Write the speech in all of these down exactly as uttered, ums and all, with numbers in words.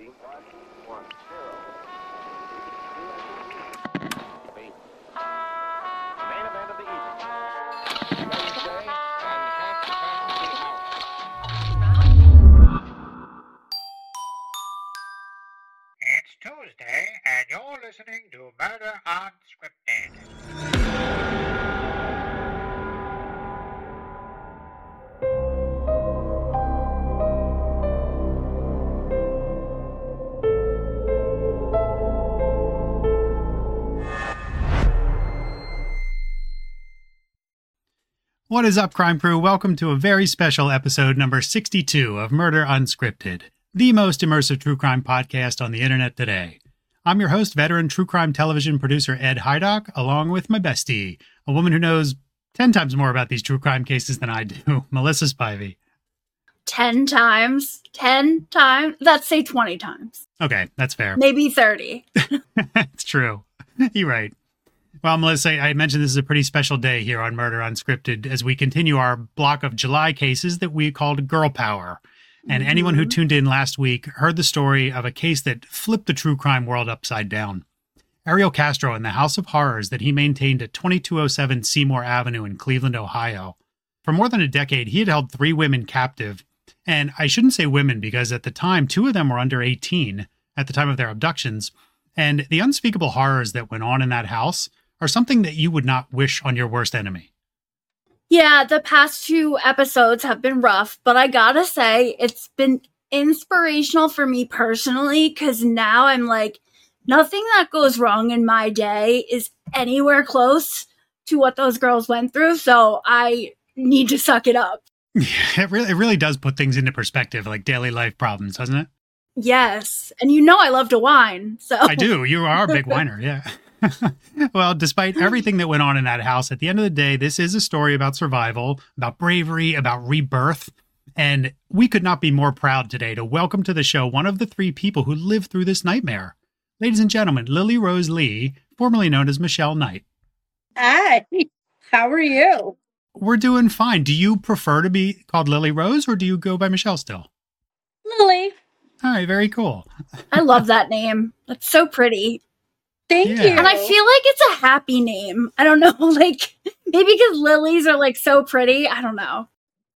It's Tuesday, and you're listening to Murder Unscripted. What is up, Crime Crew? Welcome to a very special episode number sixty-two of Murder Unscripted, the most immersive true crime podcast on the internet today. I'm your host, veteran true crime television producer Ed Hydock, along with my bestie, a woman who knows ten times more about these true crime cases than I do, Melissa Spivey. Ten times? Ten times? Let's say twenty times. Okay, that's fair. Maybe thirty. It's true. You're right. Well, Melissa, I mentioned this is a pretty special day here on Murder Unscripted as we continue our block of July cases that we called Girl Power. And mm-hmm. anyone who tuned in last week heard the story of a case that flipped the true crime world upside down. Ariel Castro and the House of Horrors that he maintained at twenty-two oh seven Seymour Avenue in Cleveland, Ohio. For more than a decade, he had held three women captive. And I shouldn't say women because at the time, two of them were under eighteen at the time of their abductions. And the unspeakable horrors that went on in that house are something that you would not wish on your worst enemy. Yeah, the past two episodes have been rough, but I gotta say, it's been inspirational for me personally, because now I'm like, nothing that goes wrong in my day is anywhere close to what those girls went through, so I need to suck it up. Yeah, it really, it really does put things into perspective, like daily life problems, doesn't it? Yes, and you know I love to whine, so. I do, you are a big whiner, yeah. Well, despite everything that went on in that house, at the end of the day, this is a story about survival, about bravery, about rebirth. And we could not be more proud today to welcome to the show one of the three people who lived through this nightmare. Ladies and gentlemen, Lily Rose Lee, formerly known as Michelle Knight. Hi, how are you? We're doing fine. Do you prefer to be called Lily Rose or do you go by Michelle still? Lily. All right, very cool. I love that name. That's so pretty. Thank Yeah. you. And I feel like it's a happy name. I don't know, like, maybe because lilies are, like, so pretty. I don't know.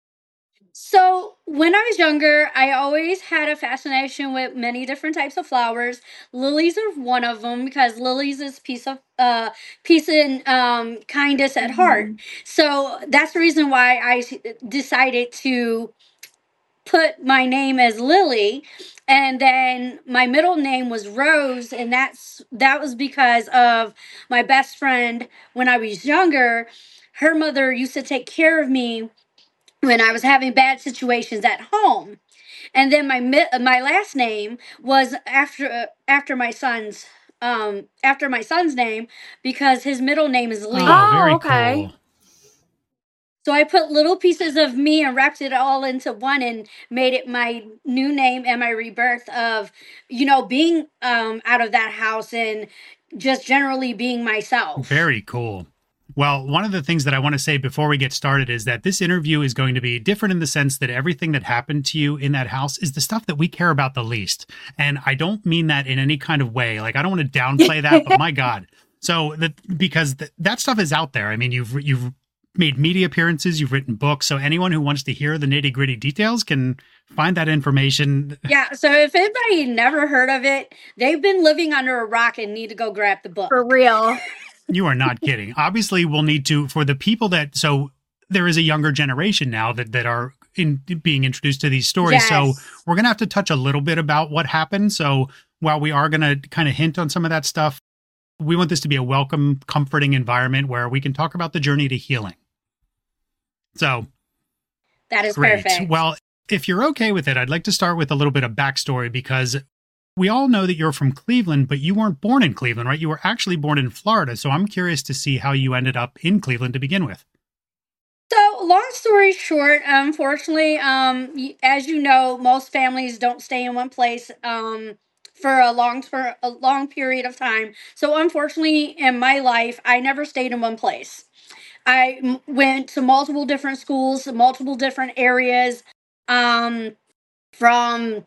So, when I was younger, I always had a fascination with many different types of flowers. Lilies are one of them because lilies is peace of uh peace and um kindness at heart. So, that's the reason why I s- decided to put my name as Lily, and then my middle name was Rose, and that's that was because of my best friend when I was younger. Her mother used to take care of me when I was having bad situations at home. And then my mi- my last name was after uh, after my son's um after my son's name because his middle name is Lee. Oh, very Oh, okay. cool. So I put little pieces of me and wrapped it all into one and made it my new name and my rebirth of, you know, being um, out of that house and just generally being myself. Very cool. Well, one of the things that I want to say before we get started is that this interview is going to be different in the sense that everything that happened to you in that house is the stuff that we care about the least. And I don't mean that in any kind of way. Like, I don't want to downplay that, but my God. So that, because th- that stuff is out there. I mean, you've, you've made media appearances, you've written books. So anyone who wants to hear the nitty gritty details can find that information. Yeah. So if anybody never heard of it, they've been living under a rock and need to go grab the book. For real. You are not kidding. Obviously, we'll need to, for the people that, so there is a younger generation now that, that are in being introduced to these stories. Yes. So we're going to have to touch a little bit about what happened. So while we are going to kind of hint on some of that stuff, we want this to be a welcome, comforting environment where we can talk about the journey to healing. So That is great. perfect. Well, if you're okay with it, I'd like to start with a little bit of backstory because we all know that you're from Cleveland, but you weren't born in Cleveland, right? You were actually born in Florida. So I'm curious to see how you ended up in Cleveland to begin with. So, long story short, unfortunately, um, y- as you know, most families don't stay in one place um, for a long for a long period of time. So, unfortunately, in my life, I never stayed in one place. I m- went to multiple different schools, multiple different areas, um, from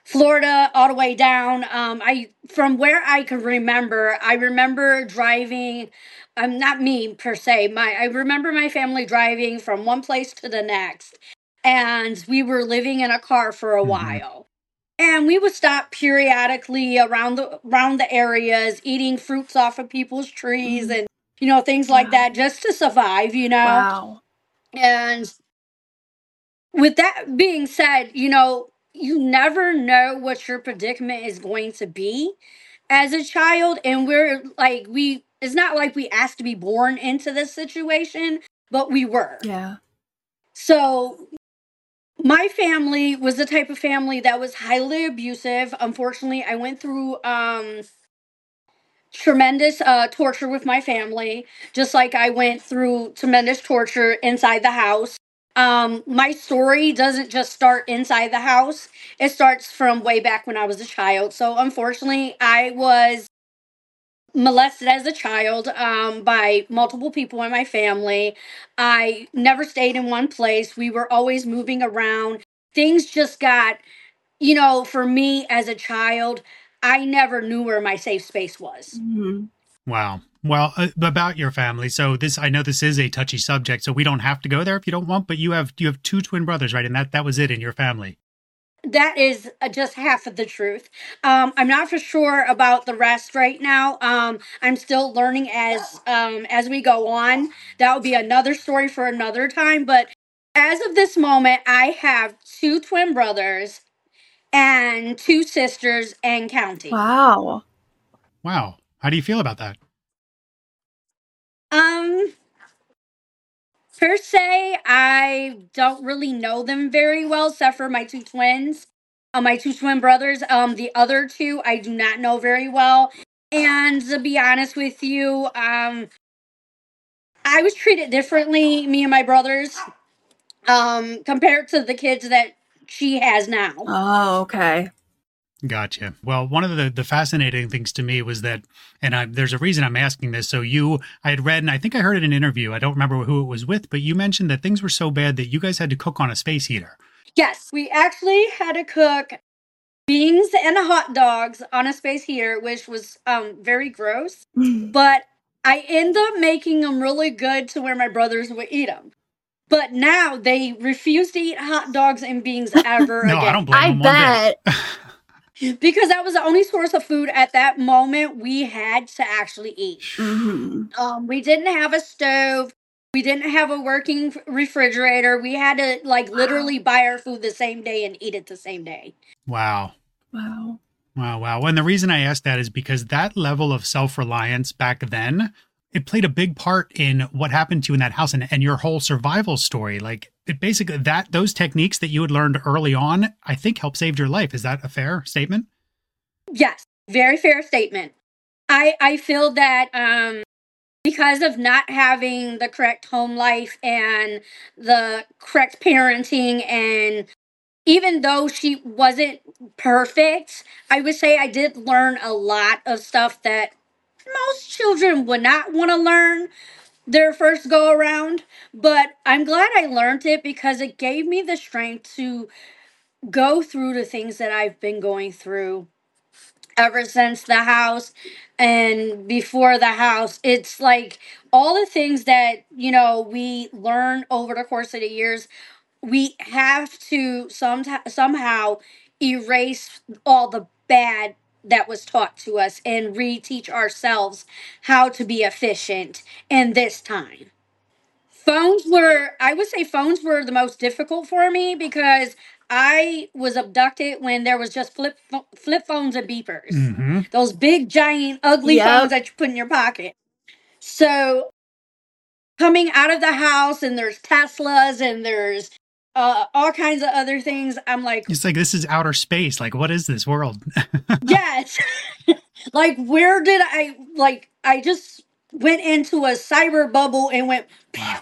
Florida all the way down. Um, I from where I could remember, I remember driving. Um, not me per se. My I remember my family driving from one place to the next, and we were living in a car for a hmm while. And we would stop periodically around the around the areas, eating fruits off of people's trees Mm. and you know things like Wow. that, just to survive. You know, Wow. and with that being said, you know, you never know what your predicament is going to be as a child. And we're like, we, it's not like we asked to be born into this situation, but we were. Yeah. So my family was the type of family that was highly abusive. Unfortunately, I went through um, tremendous uh, torture with my family, just like I went through tremendous torture inside the house. Um, my story doesn't just start inside the house, it starts from way back when I was a child. So, unfortunately, I was molested as a child um, by multiple people in my family. I never stayed in one place, we were always moving around. Things just got, you know, for me as a child, I never knew where my safe space was. Mhm. Wow. Well, uh, about your family. So this, I know this is a touchy subject, so we don't have to go there if you don't want. But you have you have two twin brothers, right? And that that was it in your family. That is uh, just half of the truth. Um, I'm not for sure about the rest right now. Um, I'm still learning as um, as we go on. That would be another story for another time. But as of this moment, I have two twin brothers and two sisters and counting. Wow. Wow. How do you feel about that? Um, per se, I don't really know them very well, except for my two twins, uh, my two twin brothers. Um, the other two I do not know very well. And to be honest with you, um, I was treated differently, me and my brothers, um, compared to the kids that she has now. Oh, okay. Gotcha. Well, one of the, the fascinating things to me was that, and I, there's a reason I'm asking this. So you, I had read, and I think I heard in an interview, I don't remember who it was with, but you mentioned that things were so bad that you guys had to cook on a space heater. Yes, we actually had to cook beans and hot dogs on a space heater, which was um, very gross. But I end up making them really good to where my brothers would eat them. But now they refuse to eat hot dogs and beans ever No, again. I don't blame I them one bit. bet. Because that was the only source of food at that moment we had to actually eat. hmm Um, we didn't have a stove. We didn't have a working f- refrigerator. We had to like literally buy our food the same day and eat it the same day. Wow. Wow. Wow, wow. And the reason I asked that is because that level of self-reliance back then, it played a big part in what happened to you in that house and, and your whole survival story. Like it basically that those techniques that you had learned early on, I think helped save your life. Is that a fair statement? Yes, very fair statement. I I feel that um because of not having the correct home life and the correct parenting, and even though she wasn't perfect, I would say I did learn a lot of stuff that most children would not want to learn their first go around. But I'm glad I learned it because it gave me the strength to go through the things that I've been going through ever since the house and before the house. It's like all the things that, you know, we learn over the course of the years, we have to some somehow erase all the bad that was taught to us and reteach ourselves how to be efficient in this time. Phones were, I would say, phones were the most difficult for me because I was abducted when there was just flip pho- flip phones and beepers. Mm-hmm. Those big, giant, ugly phones Yep. that you put in your pocket. So coming out of the house and there's Teslas and there's uh, all kinds of other things, I'm like, It's like this is outer space. Like, what is this world? yes. Like, where did I, like, I just went into a cyber bubble and went, Wow.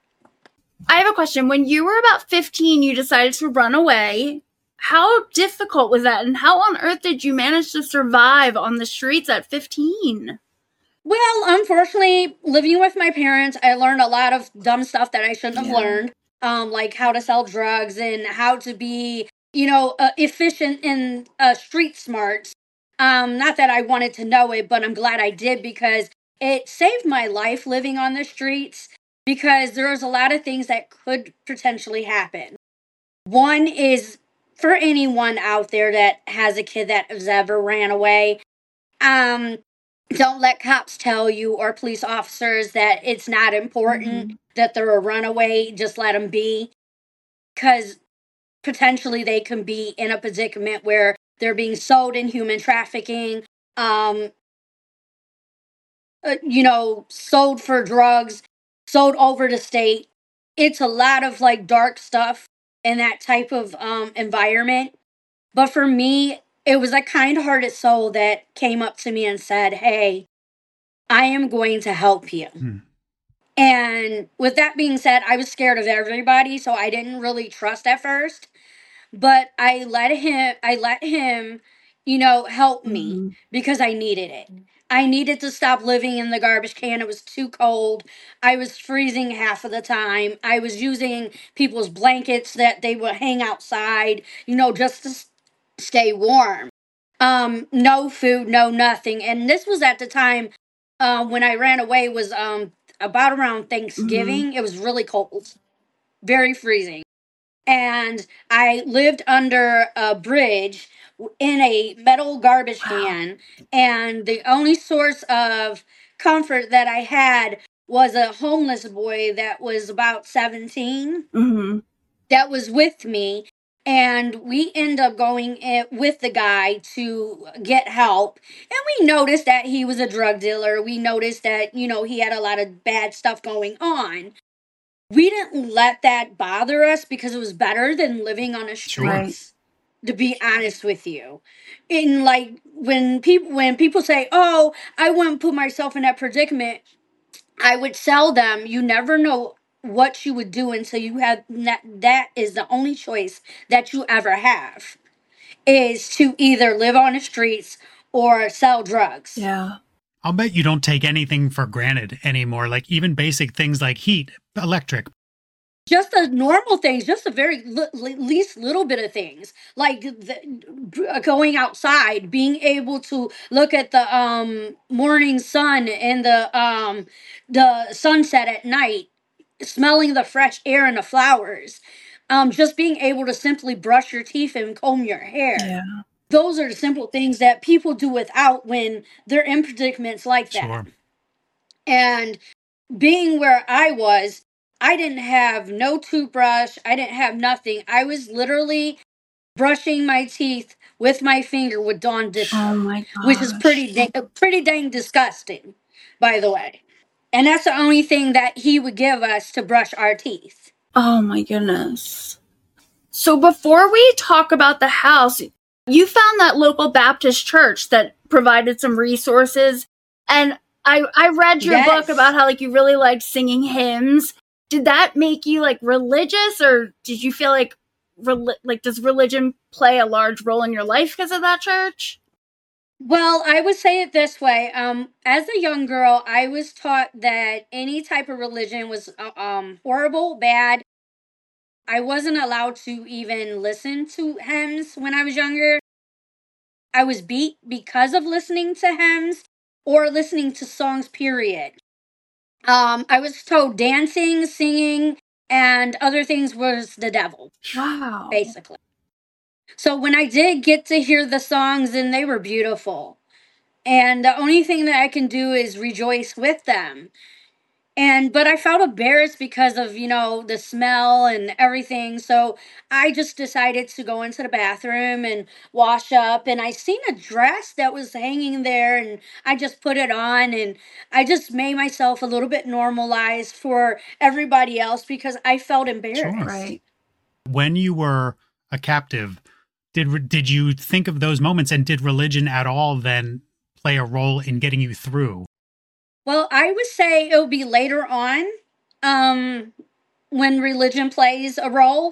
I have a question. When you were about fifteen, you decided to run away. How difficult was that? And how on earth did you manage to survive on the streets at fifteen? well, unfortunately, living with my parents, I learned a lot of dumb stuff that I shouldn't have Yeah. learned. Um, like how to sell drugs and how to be you know, uh, efficient and uh, street smarts. Um, not that I wanted to know it, but I'm glad I did because it saved my life living on the streets because there's a lot of things that could potentially happen. One is for anyone out there that has a kid that has ever ran away. Um, don't let cops tell you or police officers that it's not important Mhm. that they're a runaway. Just let them be because potentially they can be in a predicament where they're being sold in human trafficking, um, uh, you know, sold for drugs, sold over the state. It's a lot of like dark stuff in that type of um, environment. But for me, it was a kind hearted soul that came up to me and said, "Hey, I am going to help you." Hmm. And with that being said, I was scared of everybody, so I didn't really trust at first. But I let him I let him, you know, help me Mhm. because I needed it. I needed to stop living in the garbage can. It was too cold. I was freezing half of the time. I was using people's blankets that they would hang outside, you know, just to s- stay warm. Um, no food, no nothing. And this was at the time uh, when I ran away was um about around Mhm. Thanksgiving. It was really cold, very freezing, and I lived under a bridge w- in a metal garbage Wow. can. And the only source of comfort that I had was a homeless boy that was about seventeen Mhm. that was with me. And we end up going in with the guy to get help. And we noticed that he was a drug dealer. We noticed that, you know, he had a lot of bad stuff going on. We didn't let that bother us because it was better than living on the Sure. Right. streets, to be honest with you. In like when people when people say, "Oh, I wouldn't put myself in that predicament," I would tell them, "You never know what you would do until you have that. That is the only choice that you ever have, is to either live on the streets or sell drugs." Yeah. I'll bet you don't take anything for granted anymore, like even basic things like heat, electric. Just the normal things, just the very li- li- least little bit of things, like the, uh, going outside, being able to look at the um morning sun and the um the sunset at night, smelling the fresh air and the flowers, um just being able to simply brush your teeth and comb your hair. Yeah. Those are the simple things that people do without when they're in predicaments like that. Sure. And being where I was, I didn't have no toothbrush. I didn't have nothing. I was literally brushing my teeth with my finger with Dawn dish Oh soap, my which is gosh. pretty dang, pretty dang disgusting, by the way. And that's the only thing that he would give us to brush our teeth. Oh my goodness. So before we talk about the house, you found that local Baptist church that provided some resources, and I I read your book about Yes. how like you really liked singing hymns. Did that make you like religious, or did you feel like rel- like does religion play a large role in your life because of that church? Well, I would say it this way. Um, as a young girl, I was taught that any type of religion was uh, um horrible, bad. I wasn't allowed to even listen to hymns when I was younger. I was beat because of listening to hymns or listening to songs, period. Um, I was told dancing, singing, and other things was the devil, Wow. basically. So when I did get to hear the songs, and they were beautiful. And the only thing that I can do is rejoice with them. And but I felt embarrassed because of, you know, the smell and everything. So I just decided to go into the bathroom and wash up, and I seen a dress that was hanging there, and I just put it on, and I just made myself a little bit normalized for everybody else because I felt Sure. embarrassed. Right. When you were a captive, did did you think of those moments, and did religion at all then play a role in getting you through? Well, I would say it'll be later on, um when religion plays a role.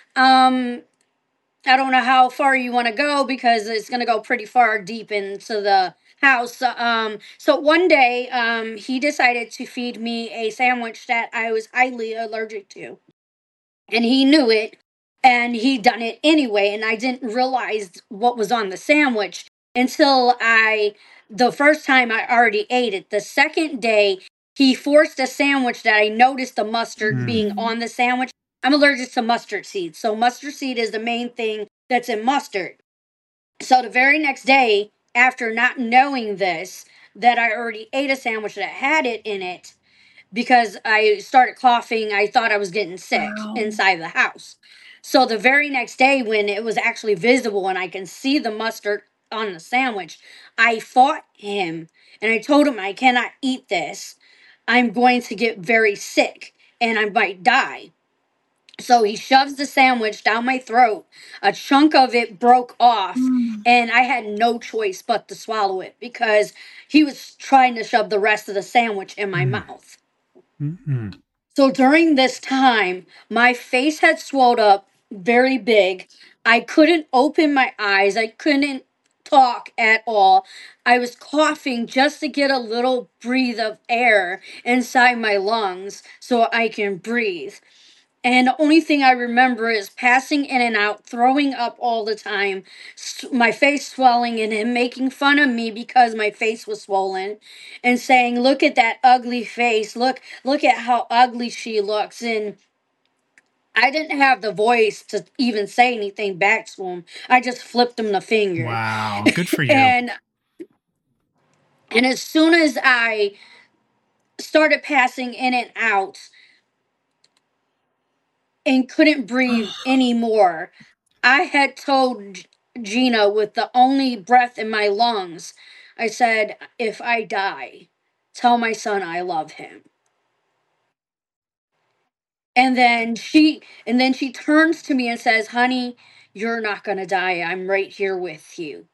Um I don't know how far you want to go because it's going to go pretty far deep into the house. Um, so one day, um, he decided to feed me a sandwich that I was highly allergic to, and he knew it. and he done it anyway, and I didn't realize what was on the sandwich until I the first time I already ate it. The second day he forced a sandwich that I noticed the mustard Mm. being on the sandwich. I'm allergic to mustard seed, so mustard seed is the main thing that's in mustard. So the very next day, after not knowing this, that I already ate a sandwich that had it in it, because I started coughing. I thought I was getting sick Wow. inside the house. So the very next day, when it was actually visible and I can see the mustard on the sandwich, I fought him and I told him, I cannot eat this. I'm going to get very sick and I might die. So he shoves the sandwich down my throat. A chunk of it broke off, Mm. and I had no choice but to swallow it because he was trying to shove the rest of the sandwich in my Mm. mouth. Mm-mm. So during this time, my face had swelled up very big. I couldn't open my eyes. I couldn't talk at all. I was coughing just to get a little breathe of air inside my lungs so I can breathe. And the only thing I remember is passing in and out, throwing up all the time, s- my face swelling, and him making fun of me because my face was swollen, and saying, "Look at that ugly face. Look, look at how ugly she looks." And I didn't have the voice to even say anything back to him. I just flipped him the finger. Wow. Good for you. and and as soon as I started passing in and out and couldn't breathe anymore, I had told G- Gina with the only breath in my lungs, I said, if I die, tell my son I love him. And then she and then she turns to me and says, "Honey, you're not going to die. I'm right here with you."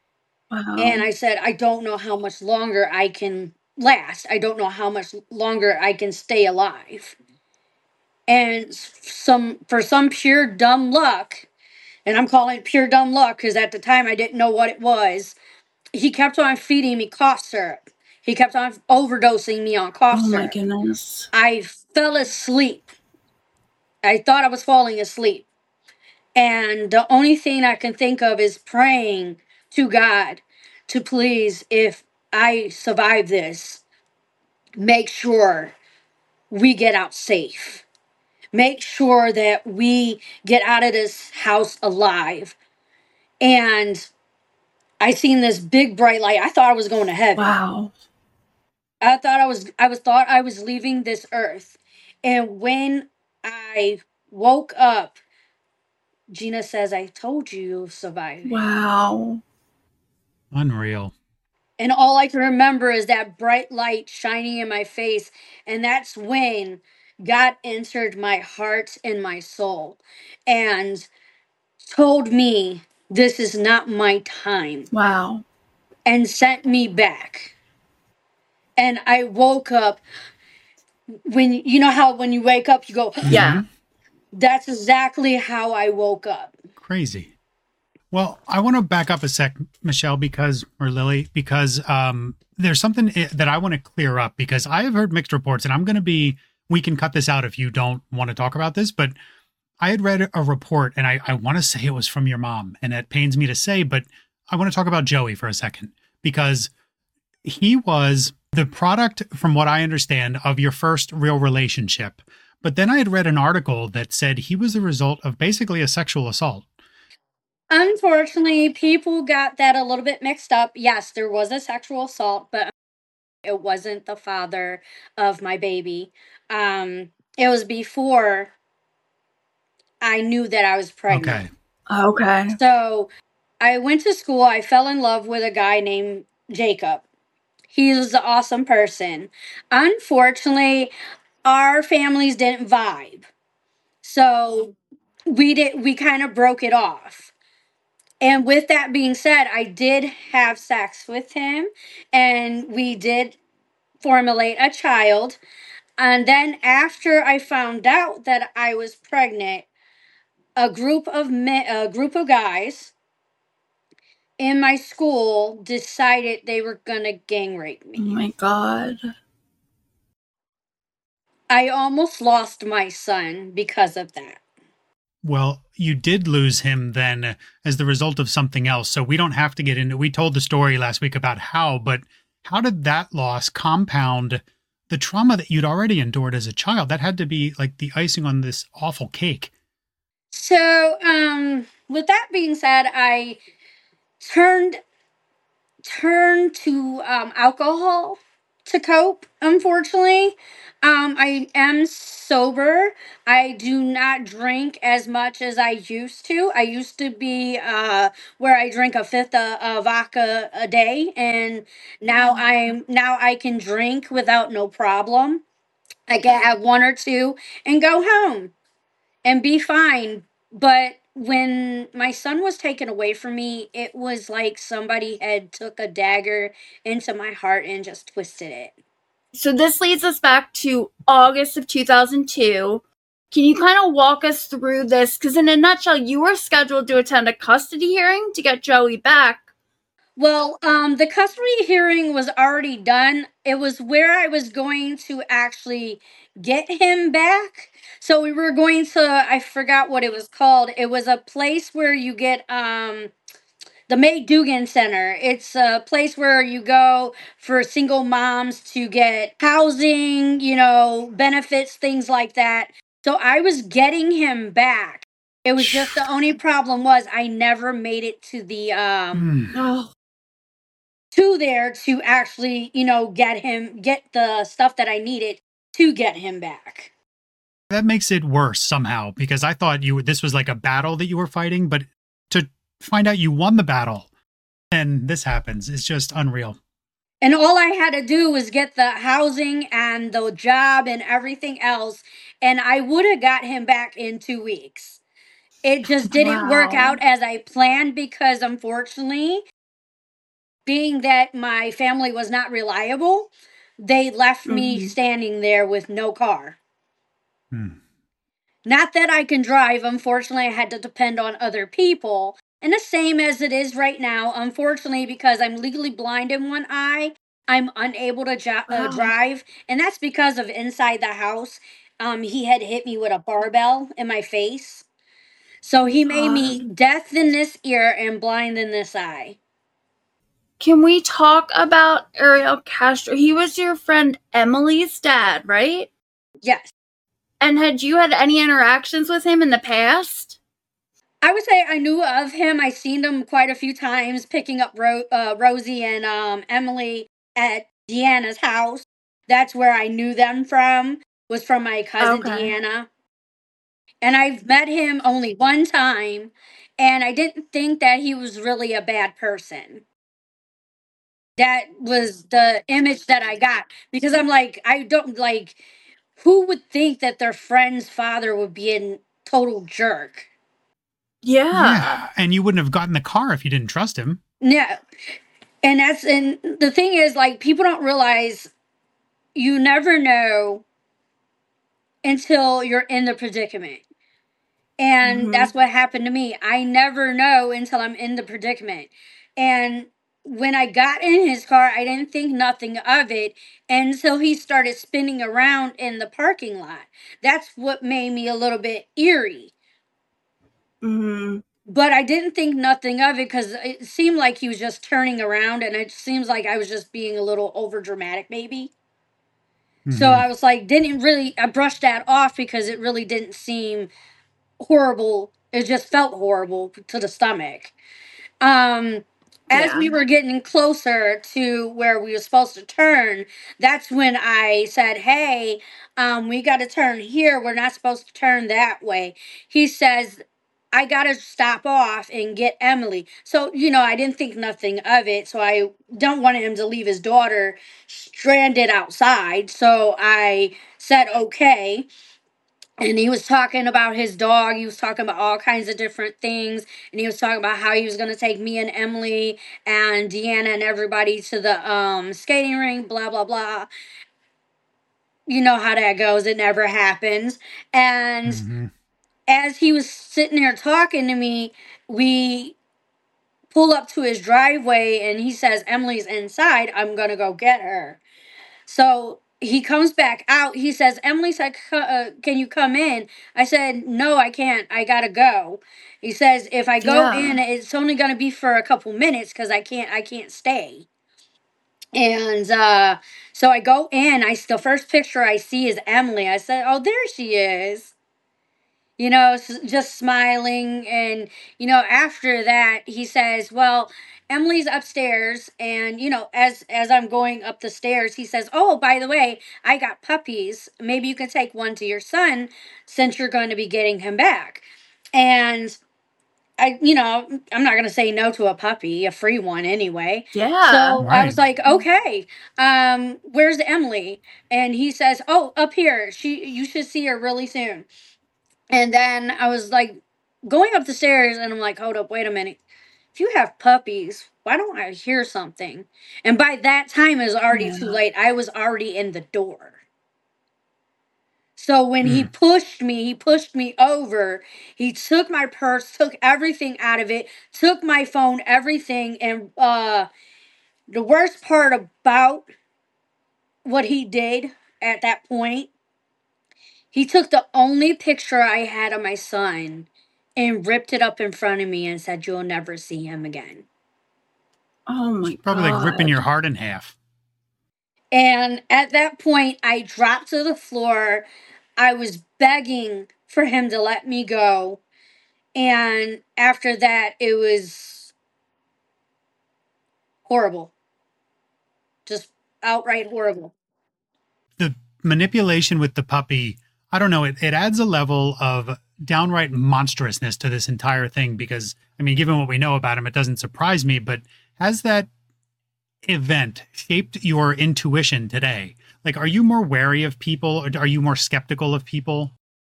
And Wow. I said, "I don't know how much longer I can last. I don't know how much longer I can stay alive." And s- some for some pure dumb luck, and I'm calling it pure dumb luck because at the time I didn't know what it was, he kept on feeding me cough syrup. He kept on overdosing me on cough Oh my syrup. goodness. I fell asleep. I thought I was falling asleep. And the only thing I can think of is praying to God to please, if I survive this, make sure we get out safe. Make sure that we get out of this house alive. And I seen this big bright light. I thought I was going to heaven. Wow. I thought I was I was thought I was leaving this earth. And when I woke up, Gina says, "I told you you'll survive." Wow. Unreal. And all I can remember is that bright light shining in my face. And that's when God entered my heart and my soul and told me this is not my time Wow. and sent me back. And I woke up when you know how when you wake up you go, Yeah. Mhm. that's exactly how I woke up. Crazy. Well, I want to back up a sec, Michelle, because, or Lily, because um, there's something i- that I want to clear up because I have heard mixed reports, and I'm going to be, we can cut this out if you don't want to talk about this, but I had read a report, and I, I want to say it was from your mom, and it pains me to say, but I want to talk about Joey for a second because he was the product, from what I understand, of your first real relationship. But then I had read an article that said he was the result of basically a sexual assault. Unfortunately, people got that a little bit mixed up. Yes, there was a sexual assault, but it wasn't the father of my baby. Um, it was before I knew that I was pregnant. Okay. Okay. So I went to school. I fell in love with a guy named Jacob. He was an awesome person. Unfortunately, our families didn't vibe. So we did we kind of broke it off. And with that being said, I did have sex with him and we did formulate a child. And then after I found out that I was pregnant, a group of men, a group of guys in my school decided they were going to gang rape Oh me. my God. I almost lost my son because of that. Well, you did lose him then as the result of something else. So we don't have to get into We told the story last week about how, but how did that loss compound the trauma that you'd already endured as a child? That had to be like the icing on this awful cake. So, um, with that being said, I turned turned to um, alcohol to cope. Unfortunately, um, I am sober. I do not drink as much as I used to. I used to be uh, where I drink a fifth of, of vodka a day, and now I'm now I can drink without no problem. I can have one or two and go home and be fine. But when my son was taken away from me, it was like somebody had took a dagger into my heart and just twisted it. So this leads us back to August of two thousand two. Can you kind of walk us through this? Because in a nutshell, you were scheduled to attend a custody hearing to get Joey back. Well, um, the custody hearing was already done. It was where I was going to actually get him back. So we were going to, I forgot what it was called. It was a place where you get um the May Dugan Center. It's a place where you go for single moms to get housing, you know, benefits, things like that. So I was getting him back. It was just the only problem was I never made it to the um Hmm. Oh, to there to actually, you know, get him get the stuff that I needed to get him back. That makes it worse somehow because I thought you this was like a battle that you were fighting, but to find out you won the battle and this happens is just unreal. And all I had to do was get the housing and the job and everything else, and I would have got him back in two weeks. It just didn't work wow. out as I planned because, unfortunately, being that my family was not reliable, they left me Mhm. standing there with no car. Hmm. Not that I can drive, unfortunately, I had to depend on other people. And the same as it is right now, unfortunately, because I'm legally blind in one eye, I'm unable to jo- uh, Wow. drive. And that's because of inside the house. Um, he had hit me with a barbell in my face. So he made me God. deaf in this ear and blind in this eye. Can we talk about Ariel Castro? He was your friend Emily's dad, right? Yes. And had you had any interactions with him in the past? I would say I knew of him. I seen him quite a few times picking up Ro- uh, Rosie and um, Emily at Deanna's house. That's where I knew them from, was from my cousin Okay. Deanna. And I've met him only one time, and I didn't think that he was really a bad person. That was the image that I got because I'm like, I don't like, who would think that their friend's father would be a total jerk? Yeah. Yeah, and you wouldn't have gotten the car if you didn't trust him. No. And that's, and the thing is, like, people don't realize you never know until you're in the predicament. And Mhm. that's what happened to me. I never know until I'm in the predicament. And when I got in his car, I didn't think nothing of it until he started spinning around in the parking lot. That's what made me a little bit eerie. Mhm. But I didn't think nothing of it because it seemed like he was just turning around, and it seems like I was just being a little over dramatic, maybe. So Mhm. I was like, didn't really, I brushed that off because it really didn't seem horrible. It just felt horrible to the stomach. Um, as Yeah. we were getting closer to where we were supposed to turn, that's when I said, hey, um, we got to turn here. We're not supposed to turn that way. He says, I got to stop off and get Emily. So, you know, I didn't think nothing of it. So I don't want him to leave his daughter stranded outside. So I said, okay. And he was talking about his dog. He was talking about all kinds of different things. And he was talking about how he was going to take me and Emily and Deanna and everybody to the um, skating rink, blah, blah, blah. You know how that goes. It never happens. And Mhm. as he was sitting there talking to me, we pull up to his driveway and he says, Emily's inside. I'm going to go get her. So he comes back out. He says, Emily said, "Co- uh, can you come in?" I said, no, I can't. I gotta go. He says, if I go Yeah. in, it's only gonna be for a couple minutes because I can't, I can't stay. And uh, so I go in. I the first picture I see is Emily. I said, oh, there she is. You know, s- just smiling. And, you know, after that, he says, well, Emily's upstairs. And, you know, as as I'm going up the stairs, he says, oh, by the way, I got puppies. Maybe you can take one to your son since you're going to be getting him back. And I, you know, I'm not going to say no to a puppy, a free one anyway. Yeah. So I was Right. like, okay, um, where's Emily? And he says, oh, up here. She, you should see her really soon. And then I was like going up the stairs and I'm like, hold up, wait a minute. If you have puppies, why don't I hear something? And by that time it was already Yeah. too late. I was already in the door. So when he Hmm. pushed me, he pushed me over. He took my purse, took everything out of it, took my phone, everything. And uh the worst part about what he did at that point, he took the only picture I had of my son and ripped it up in front of me and said, you'll never see him again. Oh It's my probably like ripping God. your heart in half. And at that point, I dropped to the floor. I was begging for him to let me go. And after that, it was horrible. Just outright horrible. The manipulation with the puppy, I don't know, it, it adds a level of downright monstrousness to this entire thing because, I mean, given what we know about him, it doesn't surprise me, but has that event shaped your intuition today? Like, are you more wary of people or are you more skeptical of people?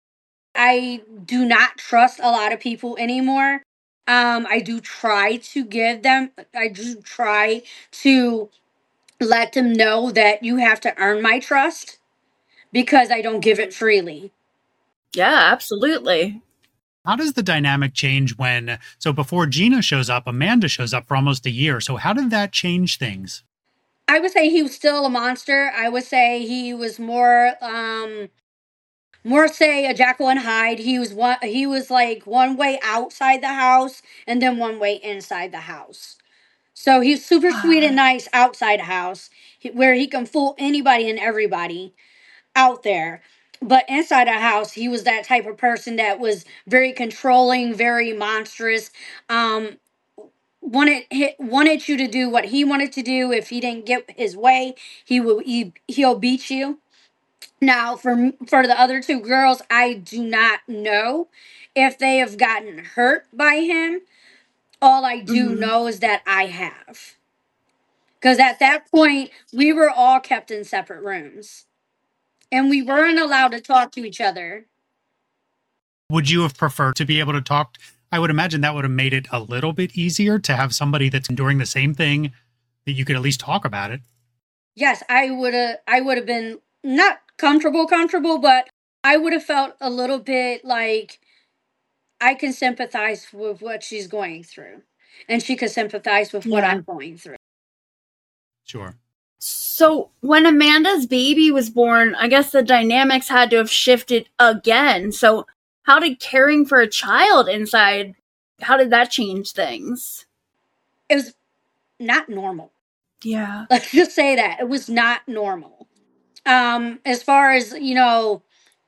I do not trust a lot of people anymore. Um, I do try to give them, I do try to let them know that you have to earn my trust because I don't give it freely. Yeah, absolutely. How does the dynamic change when, so before Gina shows up, Amanda shows up for almost a year. So how did that change things? I would say he was still a monster. I would say he was more um more say a Jekyll and Hyde. He was one he was like one way outside the house and then one way inside the house. So he's super sweet and nice outside the house he- where he can fool anybody and everybody out there. But inside a house, he was that type of person that was very controlling, very monstrous. Um, wanted he, wanted you to do what he wanted to do. If he didn't get his way, he will he, he'll beat you. Now, for for the other two girls, I do not know if they have gotten hurt by him. All I do Mhm. know is that I have. Because at that point, we were all kept in separate rooms and we weren't allowed to talk to each other. Would you have preferred to be able to talk? I would imagine that would have made it a little bit easier to have somebody that's enduring the same thing that you could at least talk about it. Yes, I would have I would have been not comfortable comfortable, but I would have felt a little bit like I can sympathize with what she's going through and she could sympathize with what Yeah. I'm going through. Sure. So when Amanda's baby was born, I guess the dynamics had to have shifted again. So how did caring for a child inside, how did that change things? It was not normal. Yeah. Let's just say that. It was not normal. Um as far as, you know,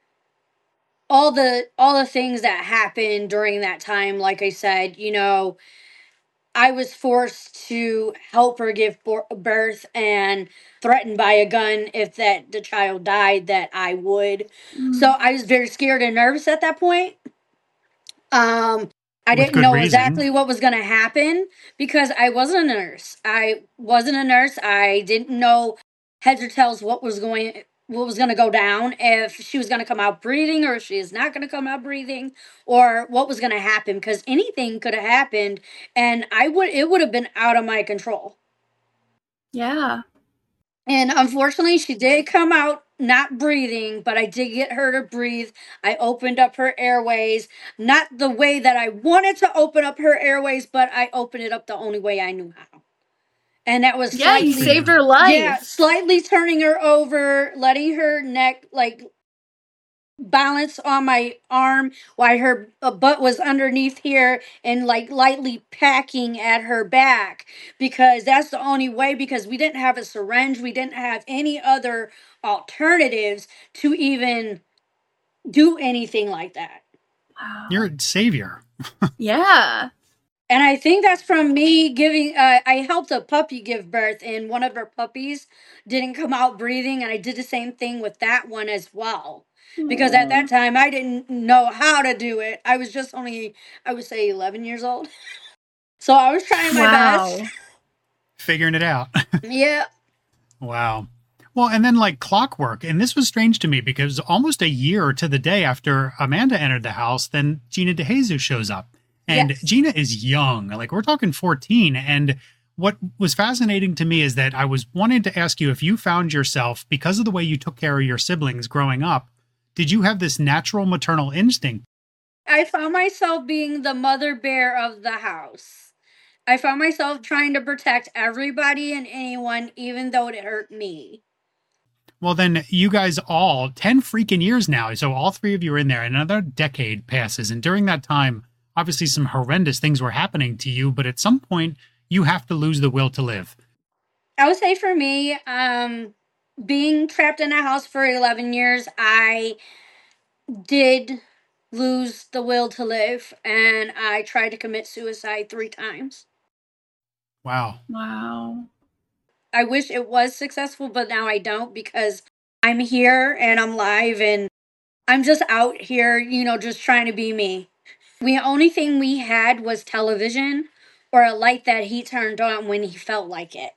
all the all the things that happened during that time, like I said, you know, I was forced to help her give bo- birth and threatened by a gun if that the child died that I would. So Mm. I was very scared and nervous at that point. Um I With didn't good know reason. exactly what was going to happen because I wasn't a nurse. I wasn't a nurse. I didn't know heads or tails what was going what was going to go down, if she was going to come out breathing or if she is not going to come out breathing, or what was going to happen, because anything could have happened and I would it would have been out of my control. Yeah. And unfortunately, she did come out not breathing, but I did get her to breathe. I opened up her airways, not the way that I wanted to open up her airways, but I opened it up the only way I knew how. And that was Yeah, you slightly, saved her life. yeah, slightly turning her over, letting her neck like balance on my arm while her uh, butt was underneath here, and like lightly packing at her back, because that's the only way, because we didn't have a syringe, we didn't have any other alternatives to even do anything like that. Wow. You're a savior. Yeah. And I think that's from me giving, uh, I helped a puppy give birth, and one of her puppies didn't come out breathing. And I did the same thing with that one as well. Because at that time, I didn't know how to do it. I was just only, I would say, eleven years old. So I was trying my Wow. best. Figuring it out. Yeah. Wow. Well, and then like clockwork, and this was strange to me because almost a year to the day after Amanda entered the house, then Gina DeJesus shows up. And Yes. Gina is young, like we're talking fourteen. And what was fascinating to me is that I was wanting to ask you if you found yourself, because of the way you took care of your siblings growing up, did you have this natural maternal instinct? I found myself being the mother bear of the house. I found myself trying to protect everybody and anyone, even though it hurt me. Well, then you guys all, ten freaking years now. So all three of you are in there. Another decade passes. And during that time, obviously some horrendous things were happening to you. But at some point, you have to lose the will to live. I would say for me, um, being trapped in a house for eleven years, I did lose the will to live, and I tried to commit suicide three times. Wow. Wow. I wish it was successful, but now I don't, because I'm here and I'm live and I'm just out here, you know, just trying to be me. The only thing we had was television or a light that he turned on when he felt like it.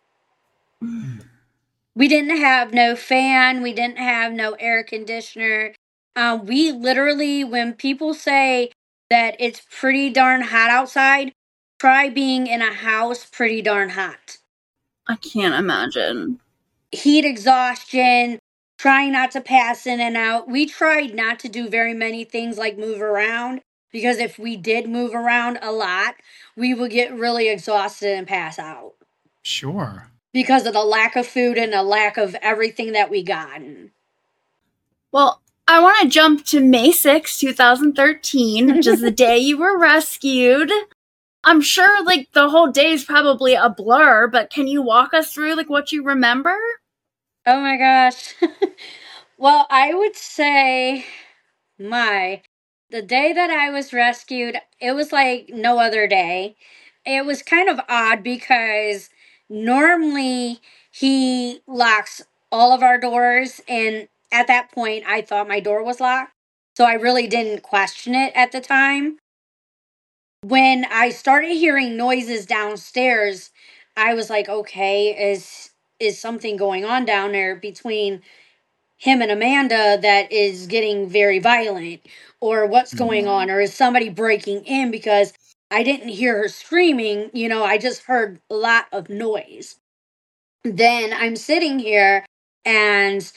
We didn't have no fan. We didn't have no air conditioner. Um, we literally, when people say that it's pretty darn hot outside, try being in a house pretty darn hot. I can't imagine. Heat exhaustion, trying not to pass in and out. We tried not to do very many things like move around, because if we did move around a lot, we would get really exhausted and pass out Sure. because of the lack of food and the lack of everything that we gotten. Well, I want to jump to May sixth, twenty thirteen, which is the day you were rescued. I'm sure like the whole day is probably a blur, but can you walk us through like what you remember? Oh my gosh. Well, I would say my the day that I was rescued, it was like no other day. It was kind of odd because normally he locks all of our doors, and at that point I thought my door was locked. So I really didn't question it at the time. When I started hearing noises downstairs, I was like, okay, is is something going on down there between him and Amanda that is getting very violent, or what's going Mhm. on, or is somebody breaking in, because I didn't hear her screaming, you know, I just heard a lot of noise. Then I'm sitting here and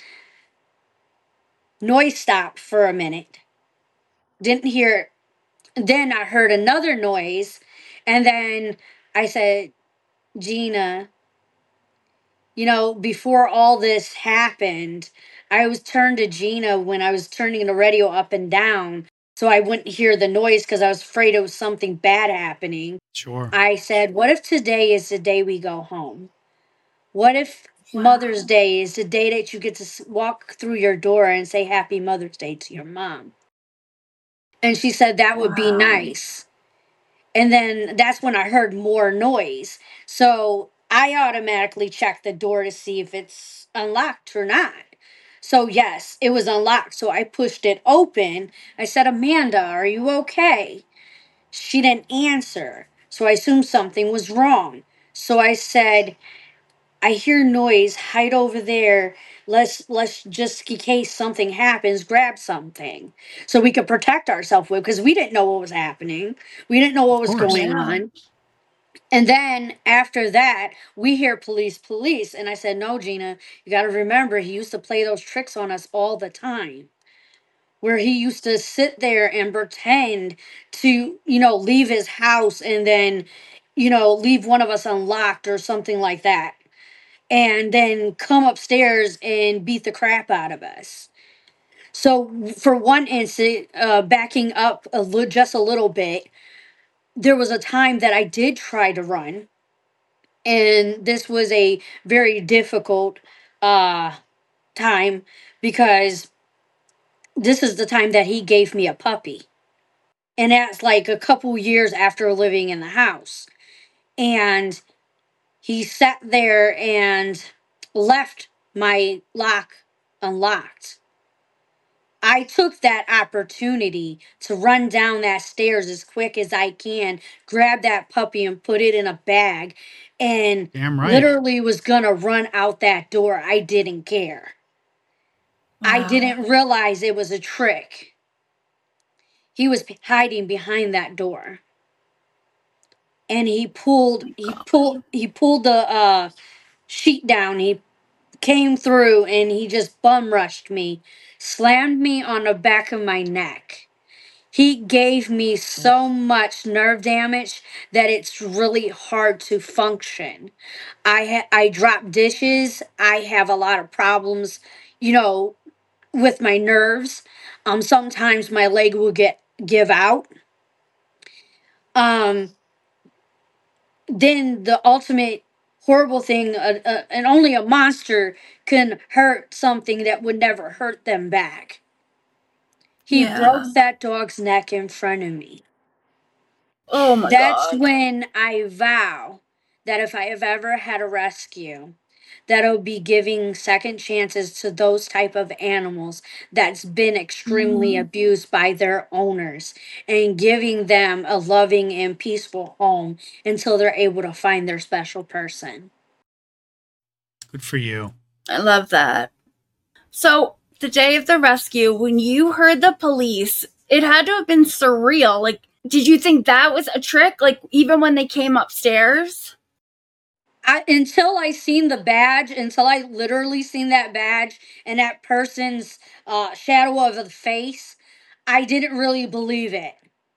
noise stopped for a minute. Didn't hear, then I heard another noise, and then I said, Gina, you know, before all this happened, I was turned to Gina when I was turning the radio up and down so I wouldn't hear the noise, because I was afraid it was something bad happening. Sure. I said, what if today is the day we go home? What if Wow. Mother's Day is the day that you get to s- walk through your door and say Happy Mother's Day to your mom? And she said that would be Wow. nice. And then that's when I heard more noise. So I automatically checked the door to see if it's unlocked or not. So, yes, it was unlocked. So I pushed it open. I said, Amanda, are you okay? She didn't answer. So I assumed something was wrong. So I said, I hear noise, hide over there. Let's let's just in case something happens, grab something so we could protect ourselves with, because we didn't know what was happening. We didn't know what Of was course. going Yeah. on. And then after that, we hear police, police. And I said, no, Gina, you got to remember, he used to play those tricks on us all the time, where he used to sit there and pretend to, you know, leave his house, and then you know, leave one of us unlocked or something like that, and then come upstairs and beat the crap out of us. So, for one instance, uh, backing up a li- just a little bit, there was a time that I did try to run, and this was a very difficult uh, time because this is the time that he gave me a puppy. And that's like a couple years after living in the house. And he sat there and left my lock unlocked. I took that opportunity to run down that stairs as quick as I can, grab that puppy and put it in a bag, and Damn right. literally was gonna run out that door. I didn't care. I Wow. didn't realize it was a trick. He was p- hiding behind that door. And he pulled he pulled he pulled the uh sheet down. He came through and he just bum rushed me, slammed me on the back of my neck. He gave me so much nerve damage that it's really hard to function. I ha- I drop dishes. I have a lot of problems, you know, with my nerves. Um, sometimes my leg will get give out. Um, then the ultimate horrible thing, uh, uh, and only a monster can hurt something that would never hurt them back. He Yeah. broke that dog's neck in front of me. Oh my That's god. when I vow that if I have ever had a rescue, that I'll be giving second chances to those type of animals that's been extremely Mhm. abused by their owners, and giving them a loving and peaceful home until they're able to find their special person. Good for you. I love that. So, the day of the rescue, when you heard the police, it had to have been surreal. Like, did you think that was a trick? Like, even when they came upstairs? I, until I seen the badge, until I literally seen that badge and that person's uh, shadow of the face, I didn't really believe it.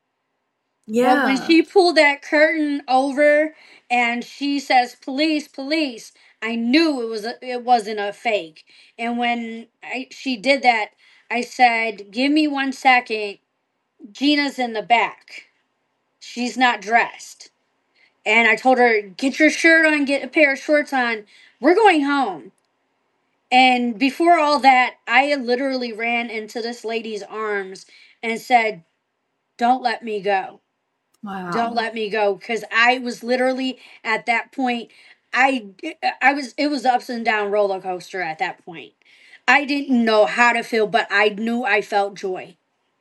But when Yeah. she pulled that curtain over and she says, "Police, police," I knew it was a, it wasn't a fake. And when I, she did that, I said, "Give me one second. Gina's in the back. She's not dressed." And I told her, "Get your shirt on, get a pair of shorts on. We're going home." And before all that, I literally ran into this lady's arms and said, "Don't let me go. Don't Wow. let me go." Because I was literally at that point, I I was it was ups and down roller coaster at that point. I didn't know how to feel, but I knew I felt joy.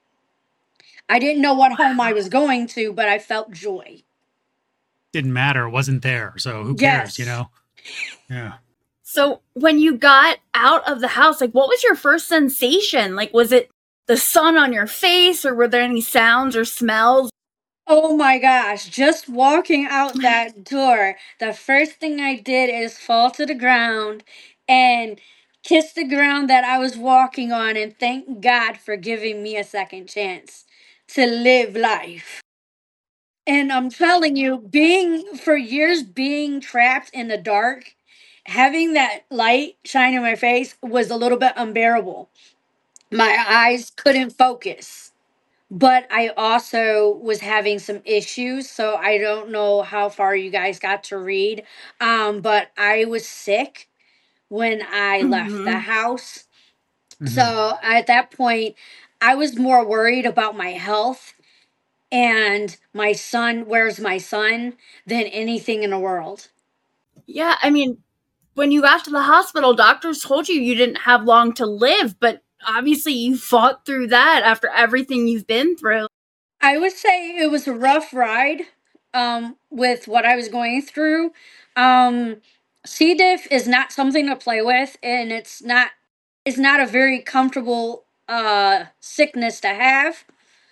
I didn't know what home I was going to, but I felt joy. Didn't matter. Wasn't there. So who cares, you Yes. know? Yeah. So, when you got out of the house, like, what was your first sensation? Like, was it the sun on your face, or were there any sounds or smells? Oh my gosh, just walking out that door, the first thing I did is fall to the ground and kiss the ground that I was walking on and thank God for giving me a second chance to live life. And I'm telling you, being for years being trapped in the dark, having that light shine in my face was a little bit unbearable. My eyes couldn't focus. But I also was having some issues, so I don't know how far you guys got to read. Um, but I was sick when I left the Mhm. house. Mhm. So at that point, I was more worried about my health and my son, where's my son, than anything in the world. Yeah, I mean, when you got to the hospital, doctors told you you didn't have long to live, but obviously you fought through that after everything you've been through. I would say it was a rough ride um, with what I was going through. Um, C. diff is not something to play with, and it's not it's not a very comfortable uh, sickness to have.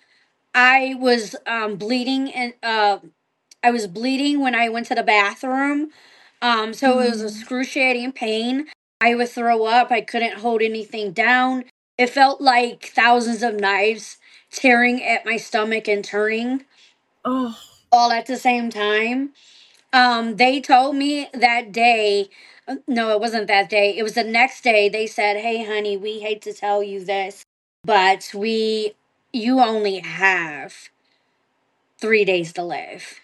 I was um, bleeding, and uh, I was bleeding when I went to the bathroom. Um, so it was Mhm. excruciating pain. I would throw up. I couldn't hold anything down. It felt like thousands of knives tearing at my stomach and turning. Oh. all at the same time. Um, they told me that day, uh, no, it wasn't that day. It was the next day. They said, "Hey, honey, we hate to tell you this, but we, you only have three days to live."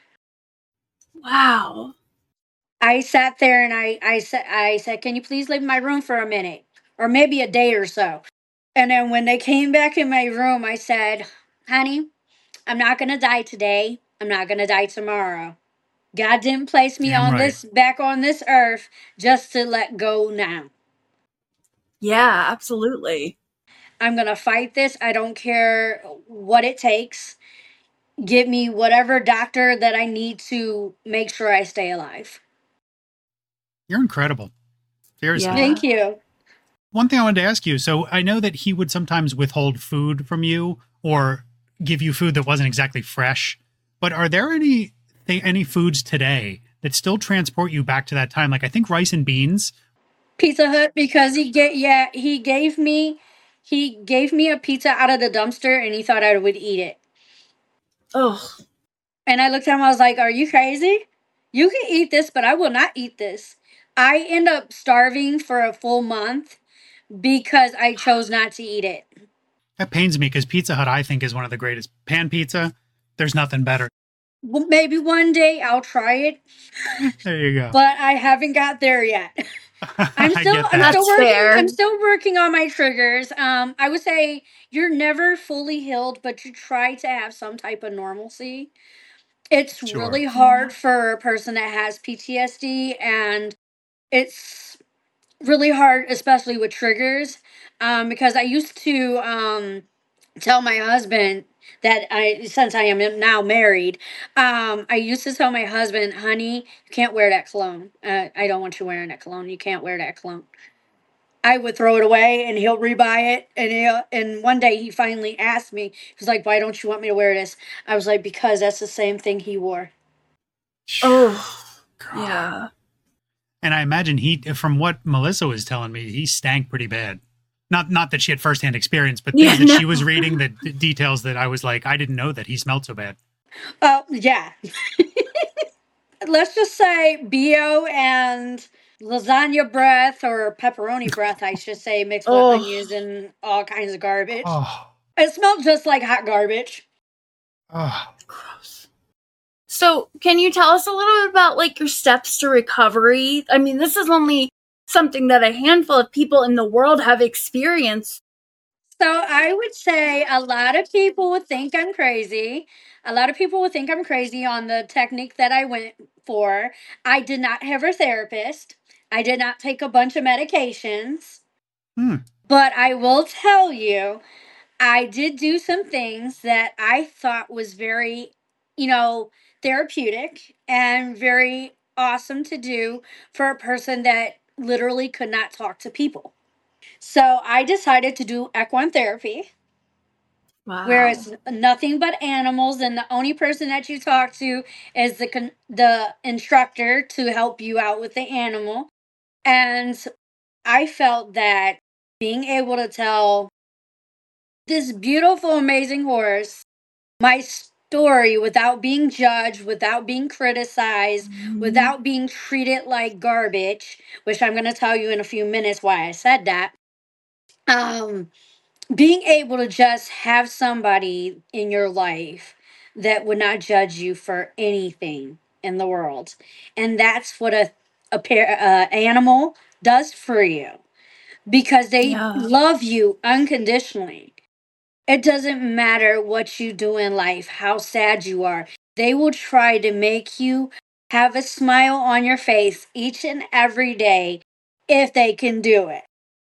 Wow. I sat there and I, I said, I said, "Can you please leave my room for a minute or maybe a day or so?" And then when they came back in my room, I said, "Honey, I'm not going to die today. I'm not going to die tomorrow. God didn't place me Damn on right. this back on this earth just to let go now. Yeah, absolutely. I'm going to fight this. I don't care what it takes. Give me whatever doctor that I need to make sure I stay alive." You're incredible. Seriously. Yeah. Thank you. One thing I wanted to ask you. So I know that he would sometimes withhold food from you or give you food that wasn't exactly fresh. But are there any any foods today that still transport you back to that time? Like I think rice and beans. Pizza Hut, because he get yeah, he gave me he gave me a pizza out of the dumpster and he thought I would eat it. Oh, And I looked at him, I was like, "Are you crazy? You can eat this, but I will not eat this." I end up starving for a full month because I chose not to eat it. That pains me because Pizza Hut, I think, is one of the greatest. Pan pizza, there's nothing better. Well, maybe one day I'll try it, There you go. but I haven't got there yet. I'm I still get I'm that. still That's working fair. I'm still working on my triggers. Um I would say you're never fully healed, but you try to have some type of normalcy. It's Sure. really hard for a person that has P T S D, and it's really hard especially with triggers, um because I used to um tell my husband that I, since I am now married, um, I used to tell my husband, "Honey, you can't wear that cologne. Uh, I don't want you wearing that cologne. You can't wear that cologne." I would throw it away, and he'll rebuy it. And he'll, and one day he finally asked me, he was like, "Why don't you want me to wear this?" I was like, "Because that's the same thing he wore." oh, God. yeah. And I imagine he, from what Melissa was telling me, he stank pretty bad. Not not that she had firsthand experience, but things Yeah, that no. she was reading, the d- details that I was like, I didn't know that he smelled so bad. Oh, yeah. Let's just say B O and lasagna breath, or pepperoni breath, I should say, mixed with Oh, onions and all kinds of garbage. Oh, It smelled just like hot garbage. oh. gross. So, can you tell us a little bit about like your steps to recovery? I mean, this is only something that a handful of people in the world have experienced. So I would say a lot of people would think I'm crazy. A lot of people would think I'm crazy on the technique that I went for. I did not have a therapist. I did not take a bunch of medications. Hmm. But I will tell you, I did do some things that I thought was very, you know, therapeutic and very awesome to do for a person that literally could not talk to people. So I decided to do equine therapy, where Wow. it's nothing but animals, and the only person that you talk to is the con- the instructor to help you out with the animal. And I felt that being able to tell this beautiful, amazing horse my story without being judged, without being criticized, Mhm. without being treated like garbage, which I'm going to tell you in a few minutes why I said that. Um, being able to just have somebody in your life that would not judge you for anything in the world, and that's what a a pair uh, animal does for you, because they Yeah. love you unconditionally. It doesn't matter what you do in life, how sad you are. They will try to make you have a smile on your face each and every day if they can do it.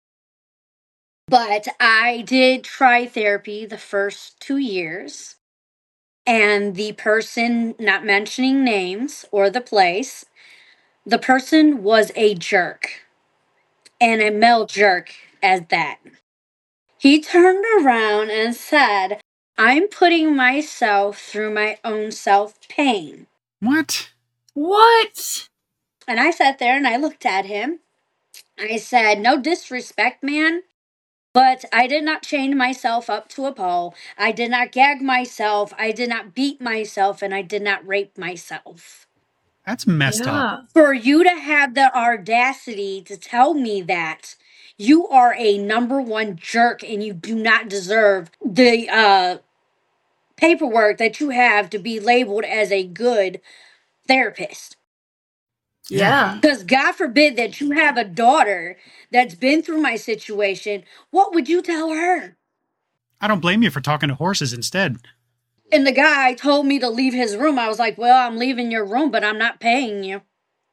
But I did try therapy the first two years, and the person, not mentioning names or the place, the person was a jerk, and a male jerk at that. He turned around and said, "I'm putting myself through my own self pain." What? What? And I sat there and I looked at him. I said, "No disrespect, man, But I did not chain myself up to a pole. I did not gag myself. I did not beat myself. And I did not rape myself. That's messed up. Yeah. For you to have the audacity to tell me that, you are a number one jerk and you do not deserve the uh, paperwork that you have to be labeled as a good therapist. Yeah. Because God forbid that you have a daughter that's been through my situation. What would you tell her? I don't blame you for talking to horses instead. And the guy told me to leave his room. I was like, well, I'm leaving your room, but I'm not paying you.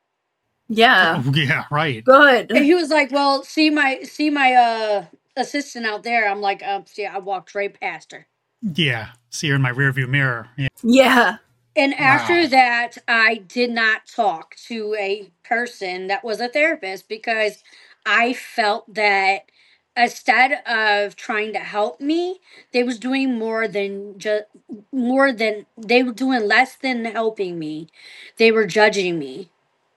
Yeah. Oh, yeah, right. Good. And he was like, well, see my see my uh assistant out there. I'm like, um, see, I walked right past her. Yeah. See her in my rearview mirror. Yeah. Yeah. And after Wow. that, I did not talk to a person that was a therapist because I felt that instead of trying to help me, they was doing more than just more than they were doing less than helping me. They were judging me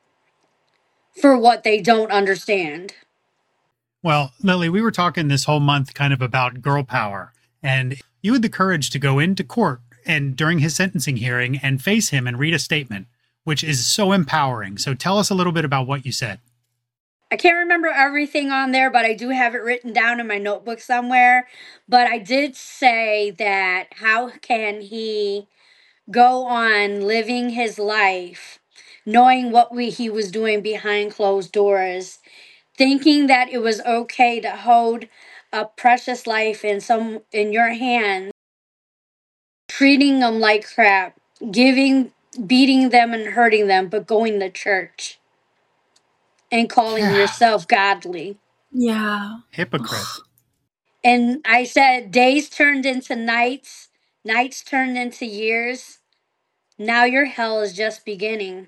for what they don't understand. Well, Lily, we were talking this whole month kind of about girl power, and you had the courage to go into court and during his sentencing hearing and face him and read a statement, which is so empowering. So tell us a little bit about what you said. I can't remember everything on there, but I do have it written down in my notebook somewhere. But I did say that how can he go on living his life knowing what we, he was doing behind closed doors, thinking that it was okay to hold a precious life in some in your hands, treating them like crap, giving beating them and hurting them, but going to church and calling Yeah. yourself godly. Yeah. Hypocrite. And I said, days turned into nights, nights turned into years. Now your hell is just beginning.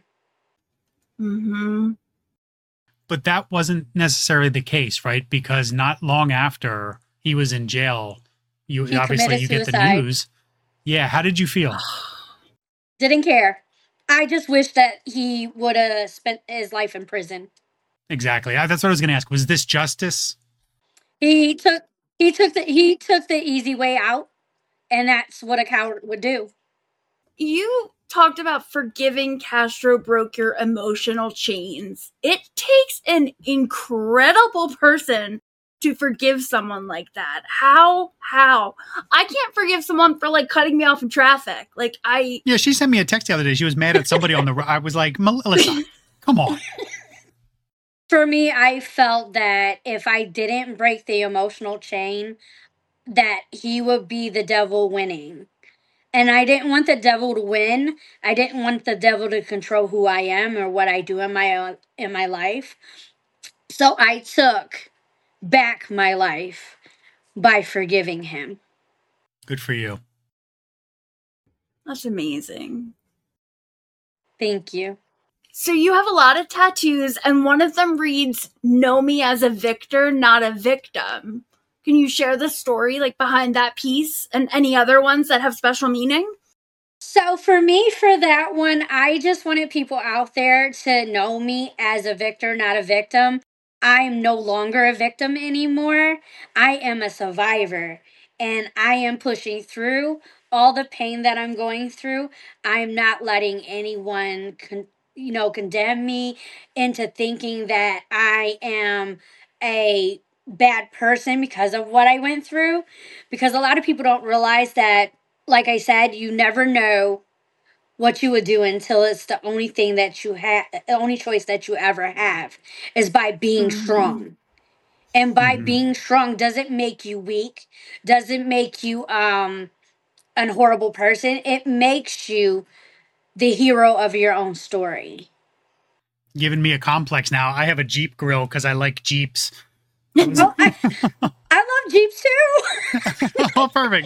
Mm-hmm. But that wasn't necessarily the case, right? Because not long after he was in jail, you He obviously committed you get the suicide. news. Yeah, how did you feel? Didn't care. I just wish that he would have spent his life in prison. Exactly. I, that's what I was going to ask. Was this justice? He took he took the he took the easy way out, and that's what a coward would do. You talked about forgiving Castro broke your emotional chains. It takes an incredible person to forgive someone like that. How? How? I can't forgive someone for like cutting me off in traffic. Like I Yeah, she sent me a text the other day. She was mad at somebody on the road. I was like, Melissa, come on. For me, I felt that if I didn't break the emotional chain, that he would be the devil winning. And I didn't want the devil to win. I didn't want the devil to control who I am or what I do in my uh, in my life. So I took back my life by forgiving him. Good for you. That's amazing. Thank you. So you have a lot of tattoos, and one of them reads, "Know me as a victor, not a victim." Can you share the story like behind that piece and any other ones that have special meaning? So for me, for that one, I just wanted people out there to know me as a victor, not a victim. I am no longer a victim anymore. I am a survivor, and I am pushing through all the pain that I'm going through. I'm not letting anyone, con- you know, condemn me into thinking that I am a bad person because of what I went through. Because a lot of people don't realize that, like I said, you never know what you would do until it's the only thing that you have, the only choice that you ever have is by being Mhm. strong. And by Mhm. being strong doesn't make you weak, doesn't make you um an horrible person. It makes you the hero of your own story. Giving me a complex now. I have a Jeep grill because I like Jeeps. That was- Oh, I, I love Jeeps too. oh, perfect.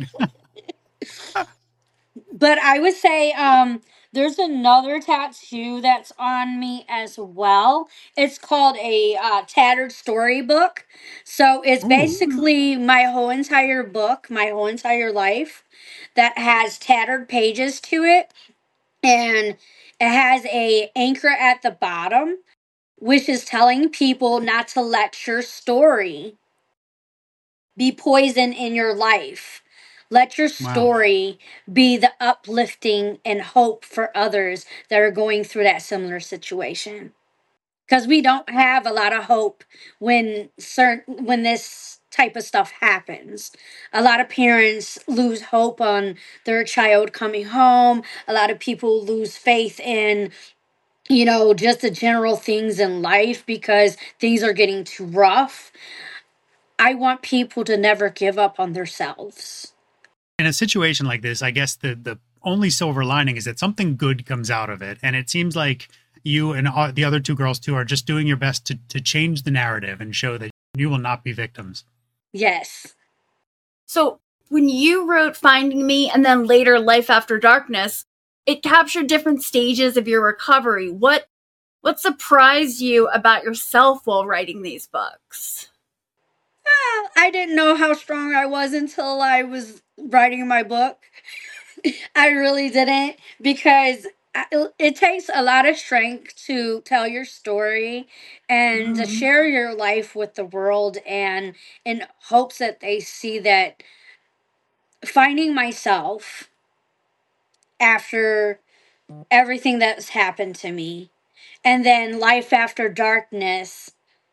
But I would say um there's another tattoo that's on me as well. It's called a uh, tattered storybook. So it's Ooh. basically my whole entire book, my whole entire life that has tattered pages to it, and it has a anchor at the bottom, which is telling people not to let your story be poison in your life. Let your Wow. story be the uplifting and hope for others that are going through that similar situation. Because we don't have a lot of hope when certain when this type of stuff happens. A lot of parents lose hope on their child coming home. A lot of people lose faith in, you know, just the general things in life because things are getting too rough. I want people to never give up on themselves. In a situation like this, I guess the the only silver lining is that something good comes out of it, and it seems like you and all, the other two girls too are just doing your best to to change the narrative and show that you will not be victims. Yes. So when you wrote Finding Me and then later Life After Darkness, it captured different stages of your recovery. What what surprised you about yourself while writing these books? Well, I didn't know how strong I was until I was writing my book. I really didn't, because I- it takes a lot of strength to tell your story and to Mhm. share your life with the world, and in hopes that they see that finding myself after everything that's happened to me, and then life after darkness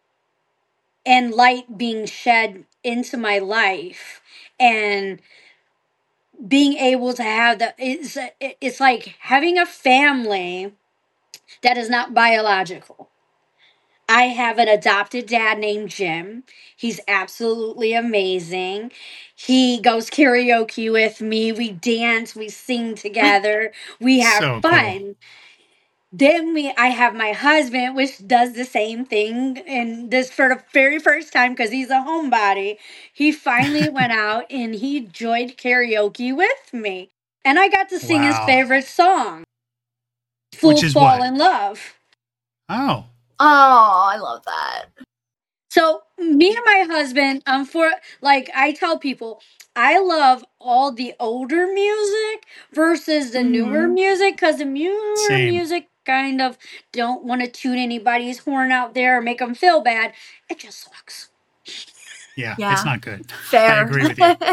and light being shed into my life, and being able to have the it's it's like having a family that is not biological. I have an adopted dad named Jim. He's absolutely amazing. He goes karaoke with me. We dance, we sing together, we have So cool. fun. Then we I have my husband, which does the same thing, and this for the very first time because he's a homebody. He finally went out and he joined karaoke with me. And I got to sing his Wow. favorite song, Which Fool is Fall what? in Love. Oh, Oh, I love that. So me and my husband, um, for like I tell people, I love all the older music versus the newer Mhm. music, because the newer same. music kind of don't want to tune anybody's horn out there or make them feel bad. It just sucks. Yeah, Yeah. it's not good. I Fair. agree with you.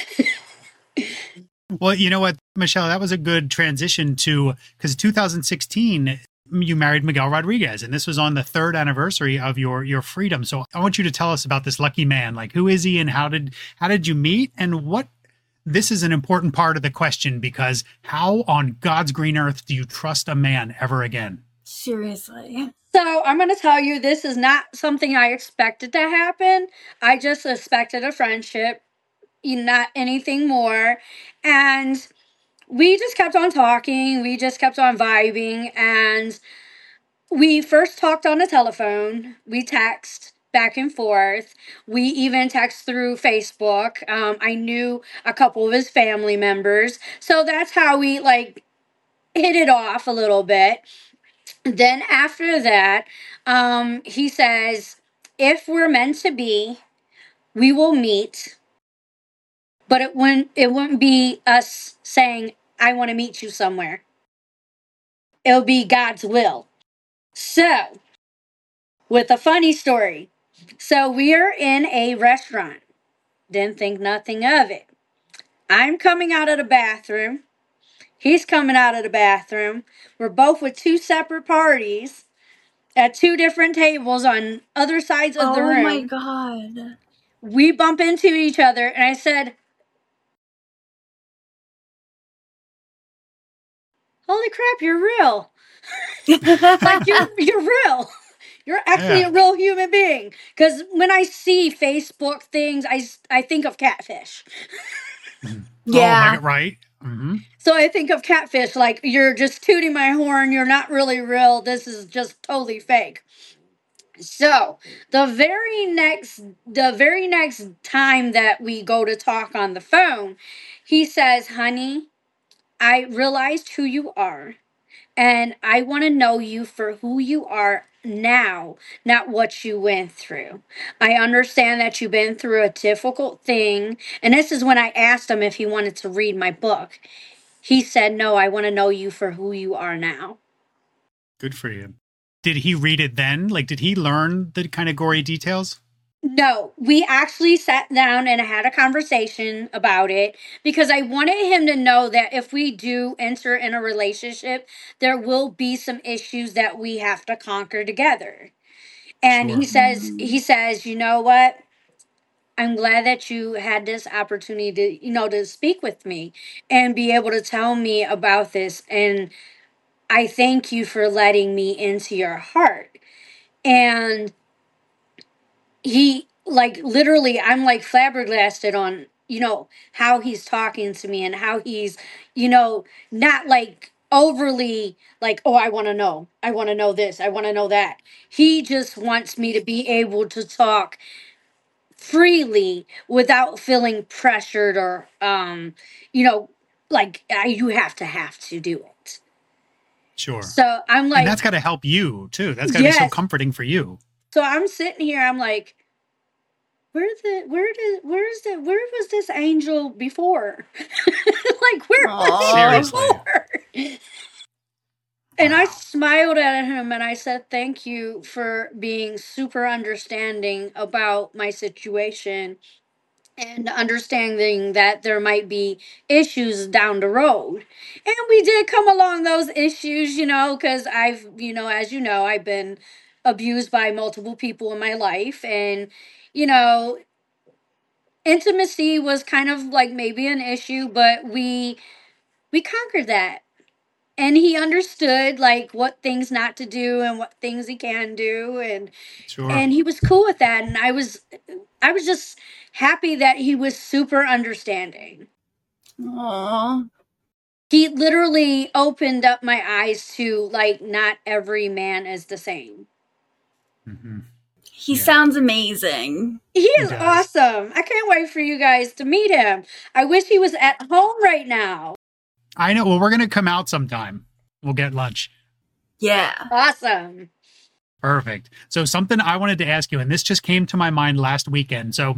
Well, you know what, Michelle, that was a good transition to, because two thousand sixteen, you married Miguel Rodriguez, and this was on the third anniversary of your your freedom. So I want you to tell us about this lucky man. Like, who is he, and how did how did you meet, and what? This is an important part of the question, because how on God's green earth do you trust a man ever again? Seriously. So I'm going to tell you, this is not something I expected to happen. I just expected a friendship, not anything more. And we just kept on talking. We just kept on vibing. And we first talked on the telephone. We text back and forth. We even text through Facebook. Um, I knew a couple of his family members. So that's how we like hit it off a little bit. Then after that, um, he says, if we're meant to be, we will meet, but it wouldn't it wouldn't be us saying, I want to meet you somewhere. It'll be God's will. So, with a funny story. So we are in a restaurant. Didn't think nothing of it. I'm coming out of the bathroom. He's coming out of the bathroom. We're both with two separate parties at two different tables on other sides of the Oh my room. god. We bump into each other, and I said, holy crap, you're real. Like, you're, you're real. You're actually Yeah. a real human being. Because when I see Facebook things, I, s- I think of catfish. Mhm. Oh my Yeah. God, right? Hmm. So I think of catfish like, you're just tooting my horn. You're not really real. This is just totally fake. So the very next the very next time that we go to talk on the phone, he says, honey, I realized who you are, and I want to know you for who you are now, not what you went through. I understand that you've been through a difficult thing. And this is when I asked him if he wanted to read my book. He said, no, I want to know you for who you are now. Good for you. Did he read it then? Like, did he learn the kind of gory details? No, we actually sat down and had a conversation about it because I wanted him to know that if we do enter in a relationship, there will be some issues that we have to conquer together. And he Sure. says, Mhm. he says, you know what? I'm glad that you had this opportunity to, you know, to speak with me and be able to tell me about this. And I thank you for letting me into your heart. And he, like, literally, I'm like flabbergasted on, you know, how he's talking to me and how he's, you know, not like overly like, oh, I want to know. I want to know this. I want to know that. He just wants me to be able to talk freely without feeling pressured or um you know like uh, you have to have to do it. Sure. So I'm And that's like, got to help you too. That's got to be so yes. comforting for you. So I'm sitting here, I'm like, where the where did where's the where was this angel before? Like, where was he Seriously. before? And I Wow. smiled at him and I said, thank you for being super understanding about my situation and understanding that there might be issues down the road. And we did come along those issues, you know, because I've, you know, as you know, I've been abused by multiple people in my life. And, you know, intimacy was kind of like maybe an issue, but we we conquered that. And he understood like what things not to do and what things he can do, and Sure. and he was cool with that. And I was I was just happy that he was super understanding. Aw. He literally opened up my eyes to like not every man is the same. Mm-hmm. He Yeah. sounds amazing. He He is does. awesome. I can't wait for you guys to meet him. I wish he was at home right now. I know. Well, we're going to come out sometime. We'll get lunch. Yeah. Awesome. Perfect. So something I wanted to ask you, and this just came to my mind last weekend. So,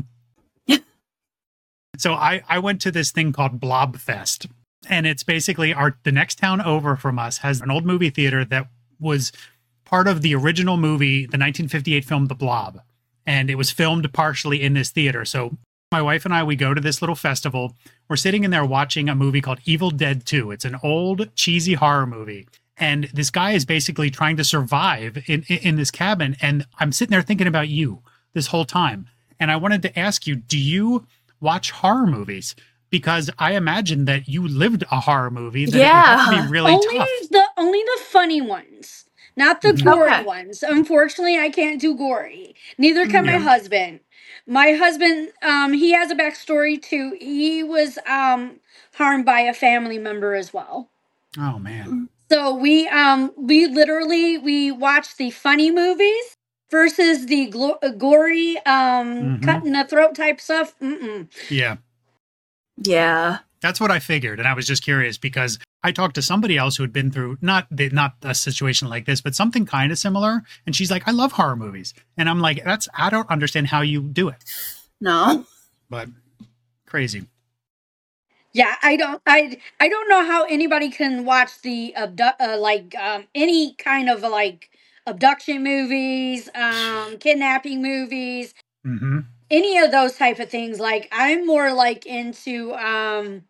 so I, I went to this thing called Blobfest, and it's basically our the next town over from us has an old movie theater that was part of the original movie, the nineteen fifty-eight film The Blob, and it was filmed partially in this theater. So my wife and I, we go to this little festival. We're sitting in there watching a movie called Evil Dead two. It's an old cheesy horror movie. And this guy is basically trying to survive in, in, in this cabin. And I'm sitting there thinking about you this whole time. And I wanted to ask you, do you watch horror movies? Because I imagine that you lived a horror movie. That It would have to Yeah. be really only tough. the only the funny ones, not the Mhm. gory Okay. ones. Unfortunately, I can't do gory. Neither can my Mhm. husband. My husband, um, he has a backstory too. He was um harmed by a family member as well. Oh, man. So we um we literally we watched the funny movies versus the glo- uh, gory um Mhm. cut in the throat type stuff. Mm-mm. Yeah. Yeah. That's what I figured, and I was just curious because I talked to somebody else who had been through not the, not a situation like this, but something kind of similar, and she's like, "I love horror movies," and I'm like, "That's I don't understand how you do it," No. but crazy. Yeah, I don't I I don't know how anybody can watch the abdu- uh, like um any kind of like abduction movies, um kidnapping movies, Mm-hmm. any of those type of things. Like I'm more like into um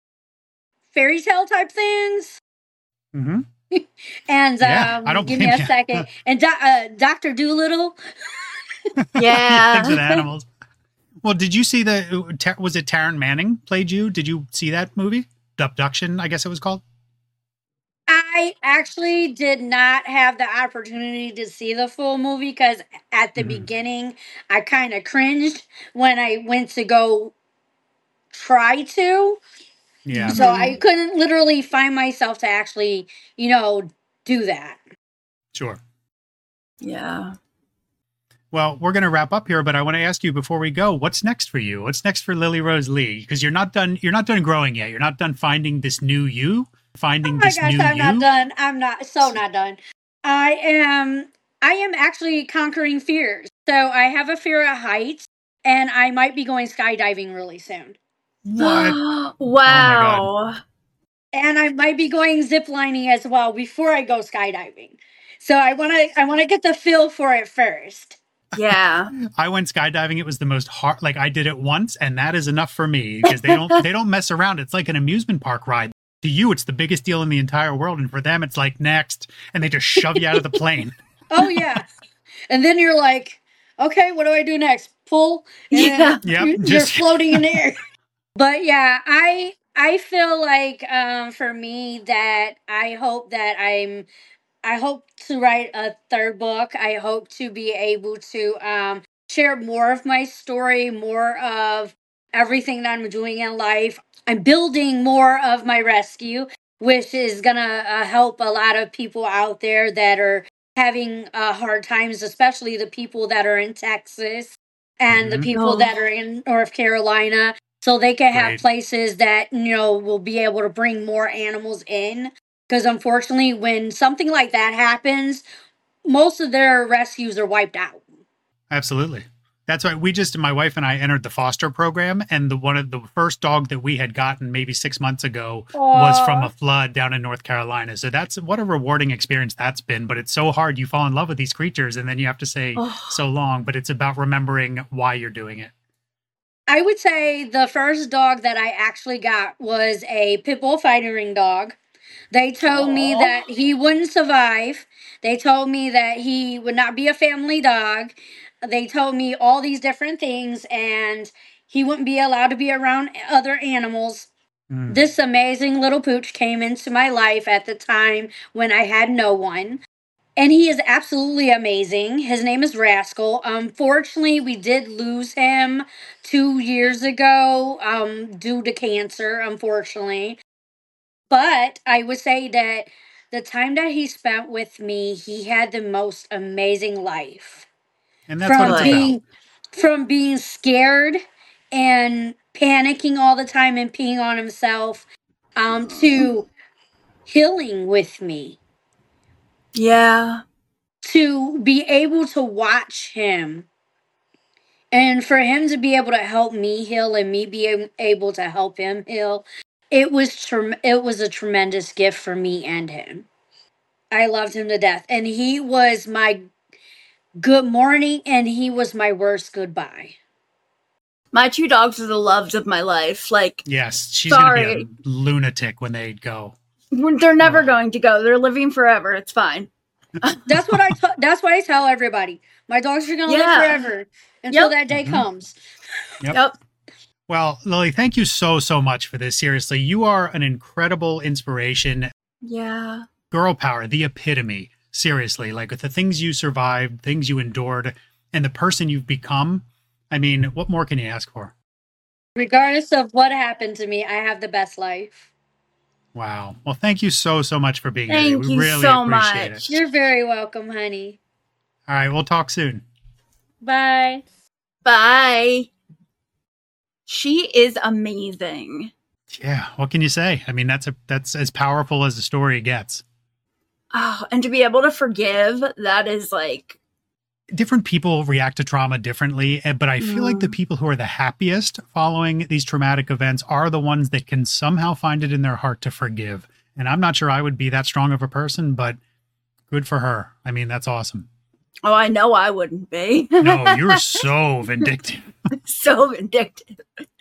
fairy tale type things. Mm-hmm. And Yeah, I um don't give me blame a you. second. And do- uh, Doctor Doolittle. Yeah, things with Yeah. animals. Well, did you see the? Tar- Was it Taryn Manning played you? Did you see that movie? Abduction, I guess it was called. I actually did not have the opportunity to see the full movie because at the Mhm. beginning I kind of cringed when I went to go try to. Yeah, So Mhm. I couldn't literally find myself to actually, you know, do that. sure. Yeah. Well, we're going to wrap up here, but I want to ask you before we go, what's next for you? What's next for Lily Rose Lee? Because you're not done. You're not done growing yet. You're not done finding this new you. Finding Oh my this gosh, new I'm not you. done. I'm not so not done. I am I am actually conquering fears. So I have a fear of heights and I might be going skydiving really soon. What? Oh my God. Wow. And I might be going ziplining as well before I go skydiving. So I want to I want to get the feel for it first. Yeah. I went skydiving. It was the most hard. Like I did it once, and that is enough for me because they don't they don't mess around. It's like an amusement park ride. To you, it's the biggest deal in the entire world, and for them, it's like next, and they just shove you out of the plane. Oh yeah, and then you're like, okay, what do I do next? Pull? And Yeah. Yep, you're, you're just- floating in the air. But yeah, I I feel like um, for me that I hope that I'm I hope to write a third book. I hope to be able to um, share more of my story, more of everything that I'm doing in life. I'm building more of my rescue, which is going to uh, help a lot of people out there that are having uh, hard times, especially the people that are in Texas and the Mhm. people Oh. that are in North Carolina. So they can have Great. places that, you know, will be able to bring more animals in. Because unfortunately, when something like that happens, most of their rescues are wiped out. Absolutely. That's why we just, my wife and I entered the foster program, and the one of the first dog that we had gotten maybe six months ago was Aw. from a flood down in North Carolina. So that's what a rewarding experience that's been. But it's so hard. You fall in love with these creatures, and then you have to say Oh. so long. But it's about remembering why you're doing it. I would say the first dog that I actually got was a pit bull fighting ring dog. They told me Aw. that he wouldn't survive. They told me that he would not be a family dog. They told me all these different things, and he wouldn't be allowed to be around other animals. Mm. This amazing little pooch came into my life at the time when I had no one. And he is absolutely amazing. His name is Rascal. Unfortunately, we did lose him two years ago um, due to cancer, unfortunately. But I would say that the time that he spent with me, he had the most amazing life. And that's From what it's being about. from being scared and panicking all the time and peeing on himself, um, to healing with me. Yeah. To be able to watch him and for him to be able to help me heal and me be am- able to help him heal, it was trem- it was a tremendous gift for me and him. I loved him to death, and he was my good morning and he was my worst goodbye. My two dogs are the loves of my life. Like, Yes, she's going to Sorry. be a lunatic when they go. they're never Oh. going to go. They're living forever. It's fine. That's what I t- that's what I tell everybody. My dogs are gonna Yeah. live forever until Yep. that day Mhm. comes. Yep. Yep. Well, Lily, thank you so, so much for this. Seriously, you are an incredible inspiration. Yeah. Girl power, the epitome. Seriously, like with the things you survived, things you endured, and the person you've become. I mean, what more can you ask for? Regardless of what happened to me, I have the best life. Wow. Well, thank you so, so much for being here. Thank We you really so appreciate much. it. You're very welcome, honey. All right, we'll talk soon. Bye. Bye. She is amazing. Yeah, what can you say? I mean, that's a that's as powerful as the story gets. Oh, and to be able to forgive, that is like, Different people react to trauma differently, eh, but I feel like the Mm. people who are the happiest following these traumatic events are the ones that can somehow find it in their heart to forgive. And I'm not sure I would be that strong of a person, but good for her. I mean, that's awesome. oh, I know I wouldn't be. No, you're so vindictive. So vindictive.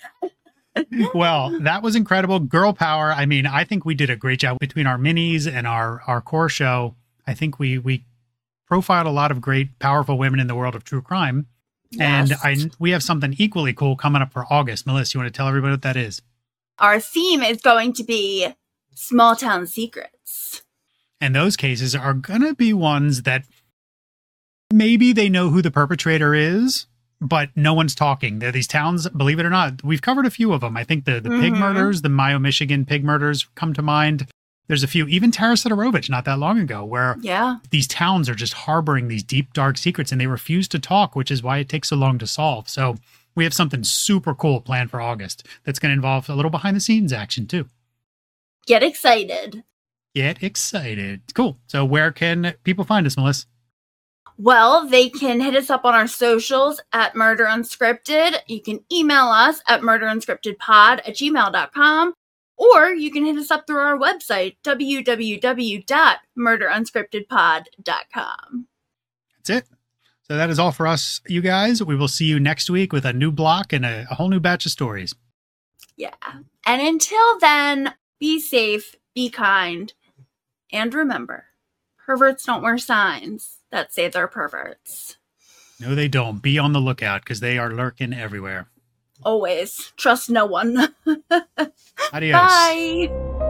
Well, that was incredible. Girl power. I mean, I think we did a great job between our minis and our, our core show. I think we, we profiled a lot of great, powerful women in the world of true crime. And Yes. I we have something equally cool coming up for August. Melissa, you want to tell everybody what that is? Our theme is going to be small town secrets. And those cases are going to be ones that maybe they know who the perpetrator is, but no one's talking. They're these towns, believe it or not. We've covered a few of them. I think the, the pig Mhm. murders, the Mayo, Michigan pig murders come to mind. There's a few, even Tara Sidorovich not that long ago, where Yeah. these towns are just harboring these deep, dark secrets and they refuse to talk, which is why it takes so long to solve. So we have something super cool planned for August that's going to involve a little behind the scenes action too. Get excited. Get excited. Cool. So where can people find us, Melissa? Well, they can hit us up on our socials at Murder Unscripted. You can email us at murderunscriptedpod at gmail dot com. Or you can hit us up through our website, w w w dot murder unscripted pod dot com. That's it. So that is all for us, you guys. We will see you next week with a new block and a, a whole new batch of stories. Yeah. And until then, be safe, be kind, and remember, perverts don't wear signs that say they're perverts. No, they don't. Be on the lookout because they are lurking everywhere. Always. Trust no one. Adios. Bye.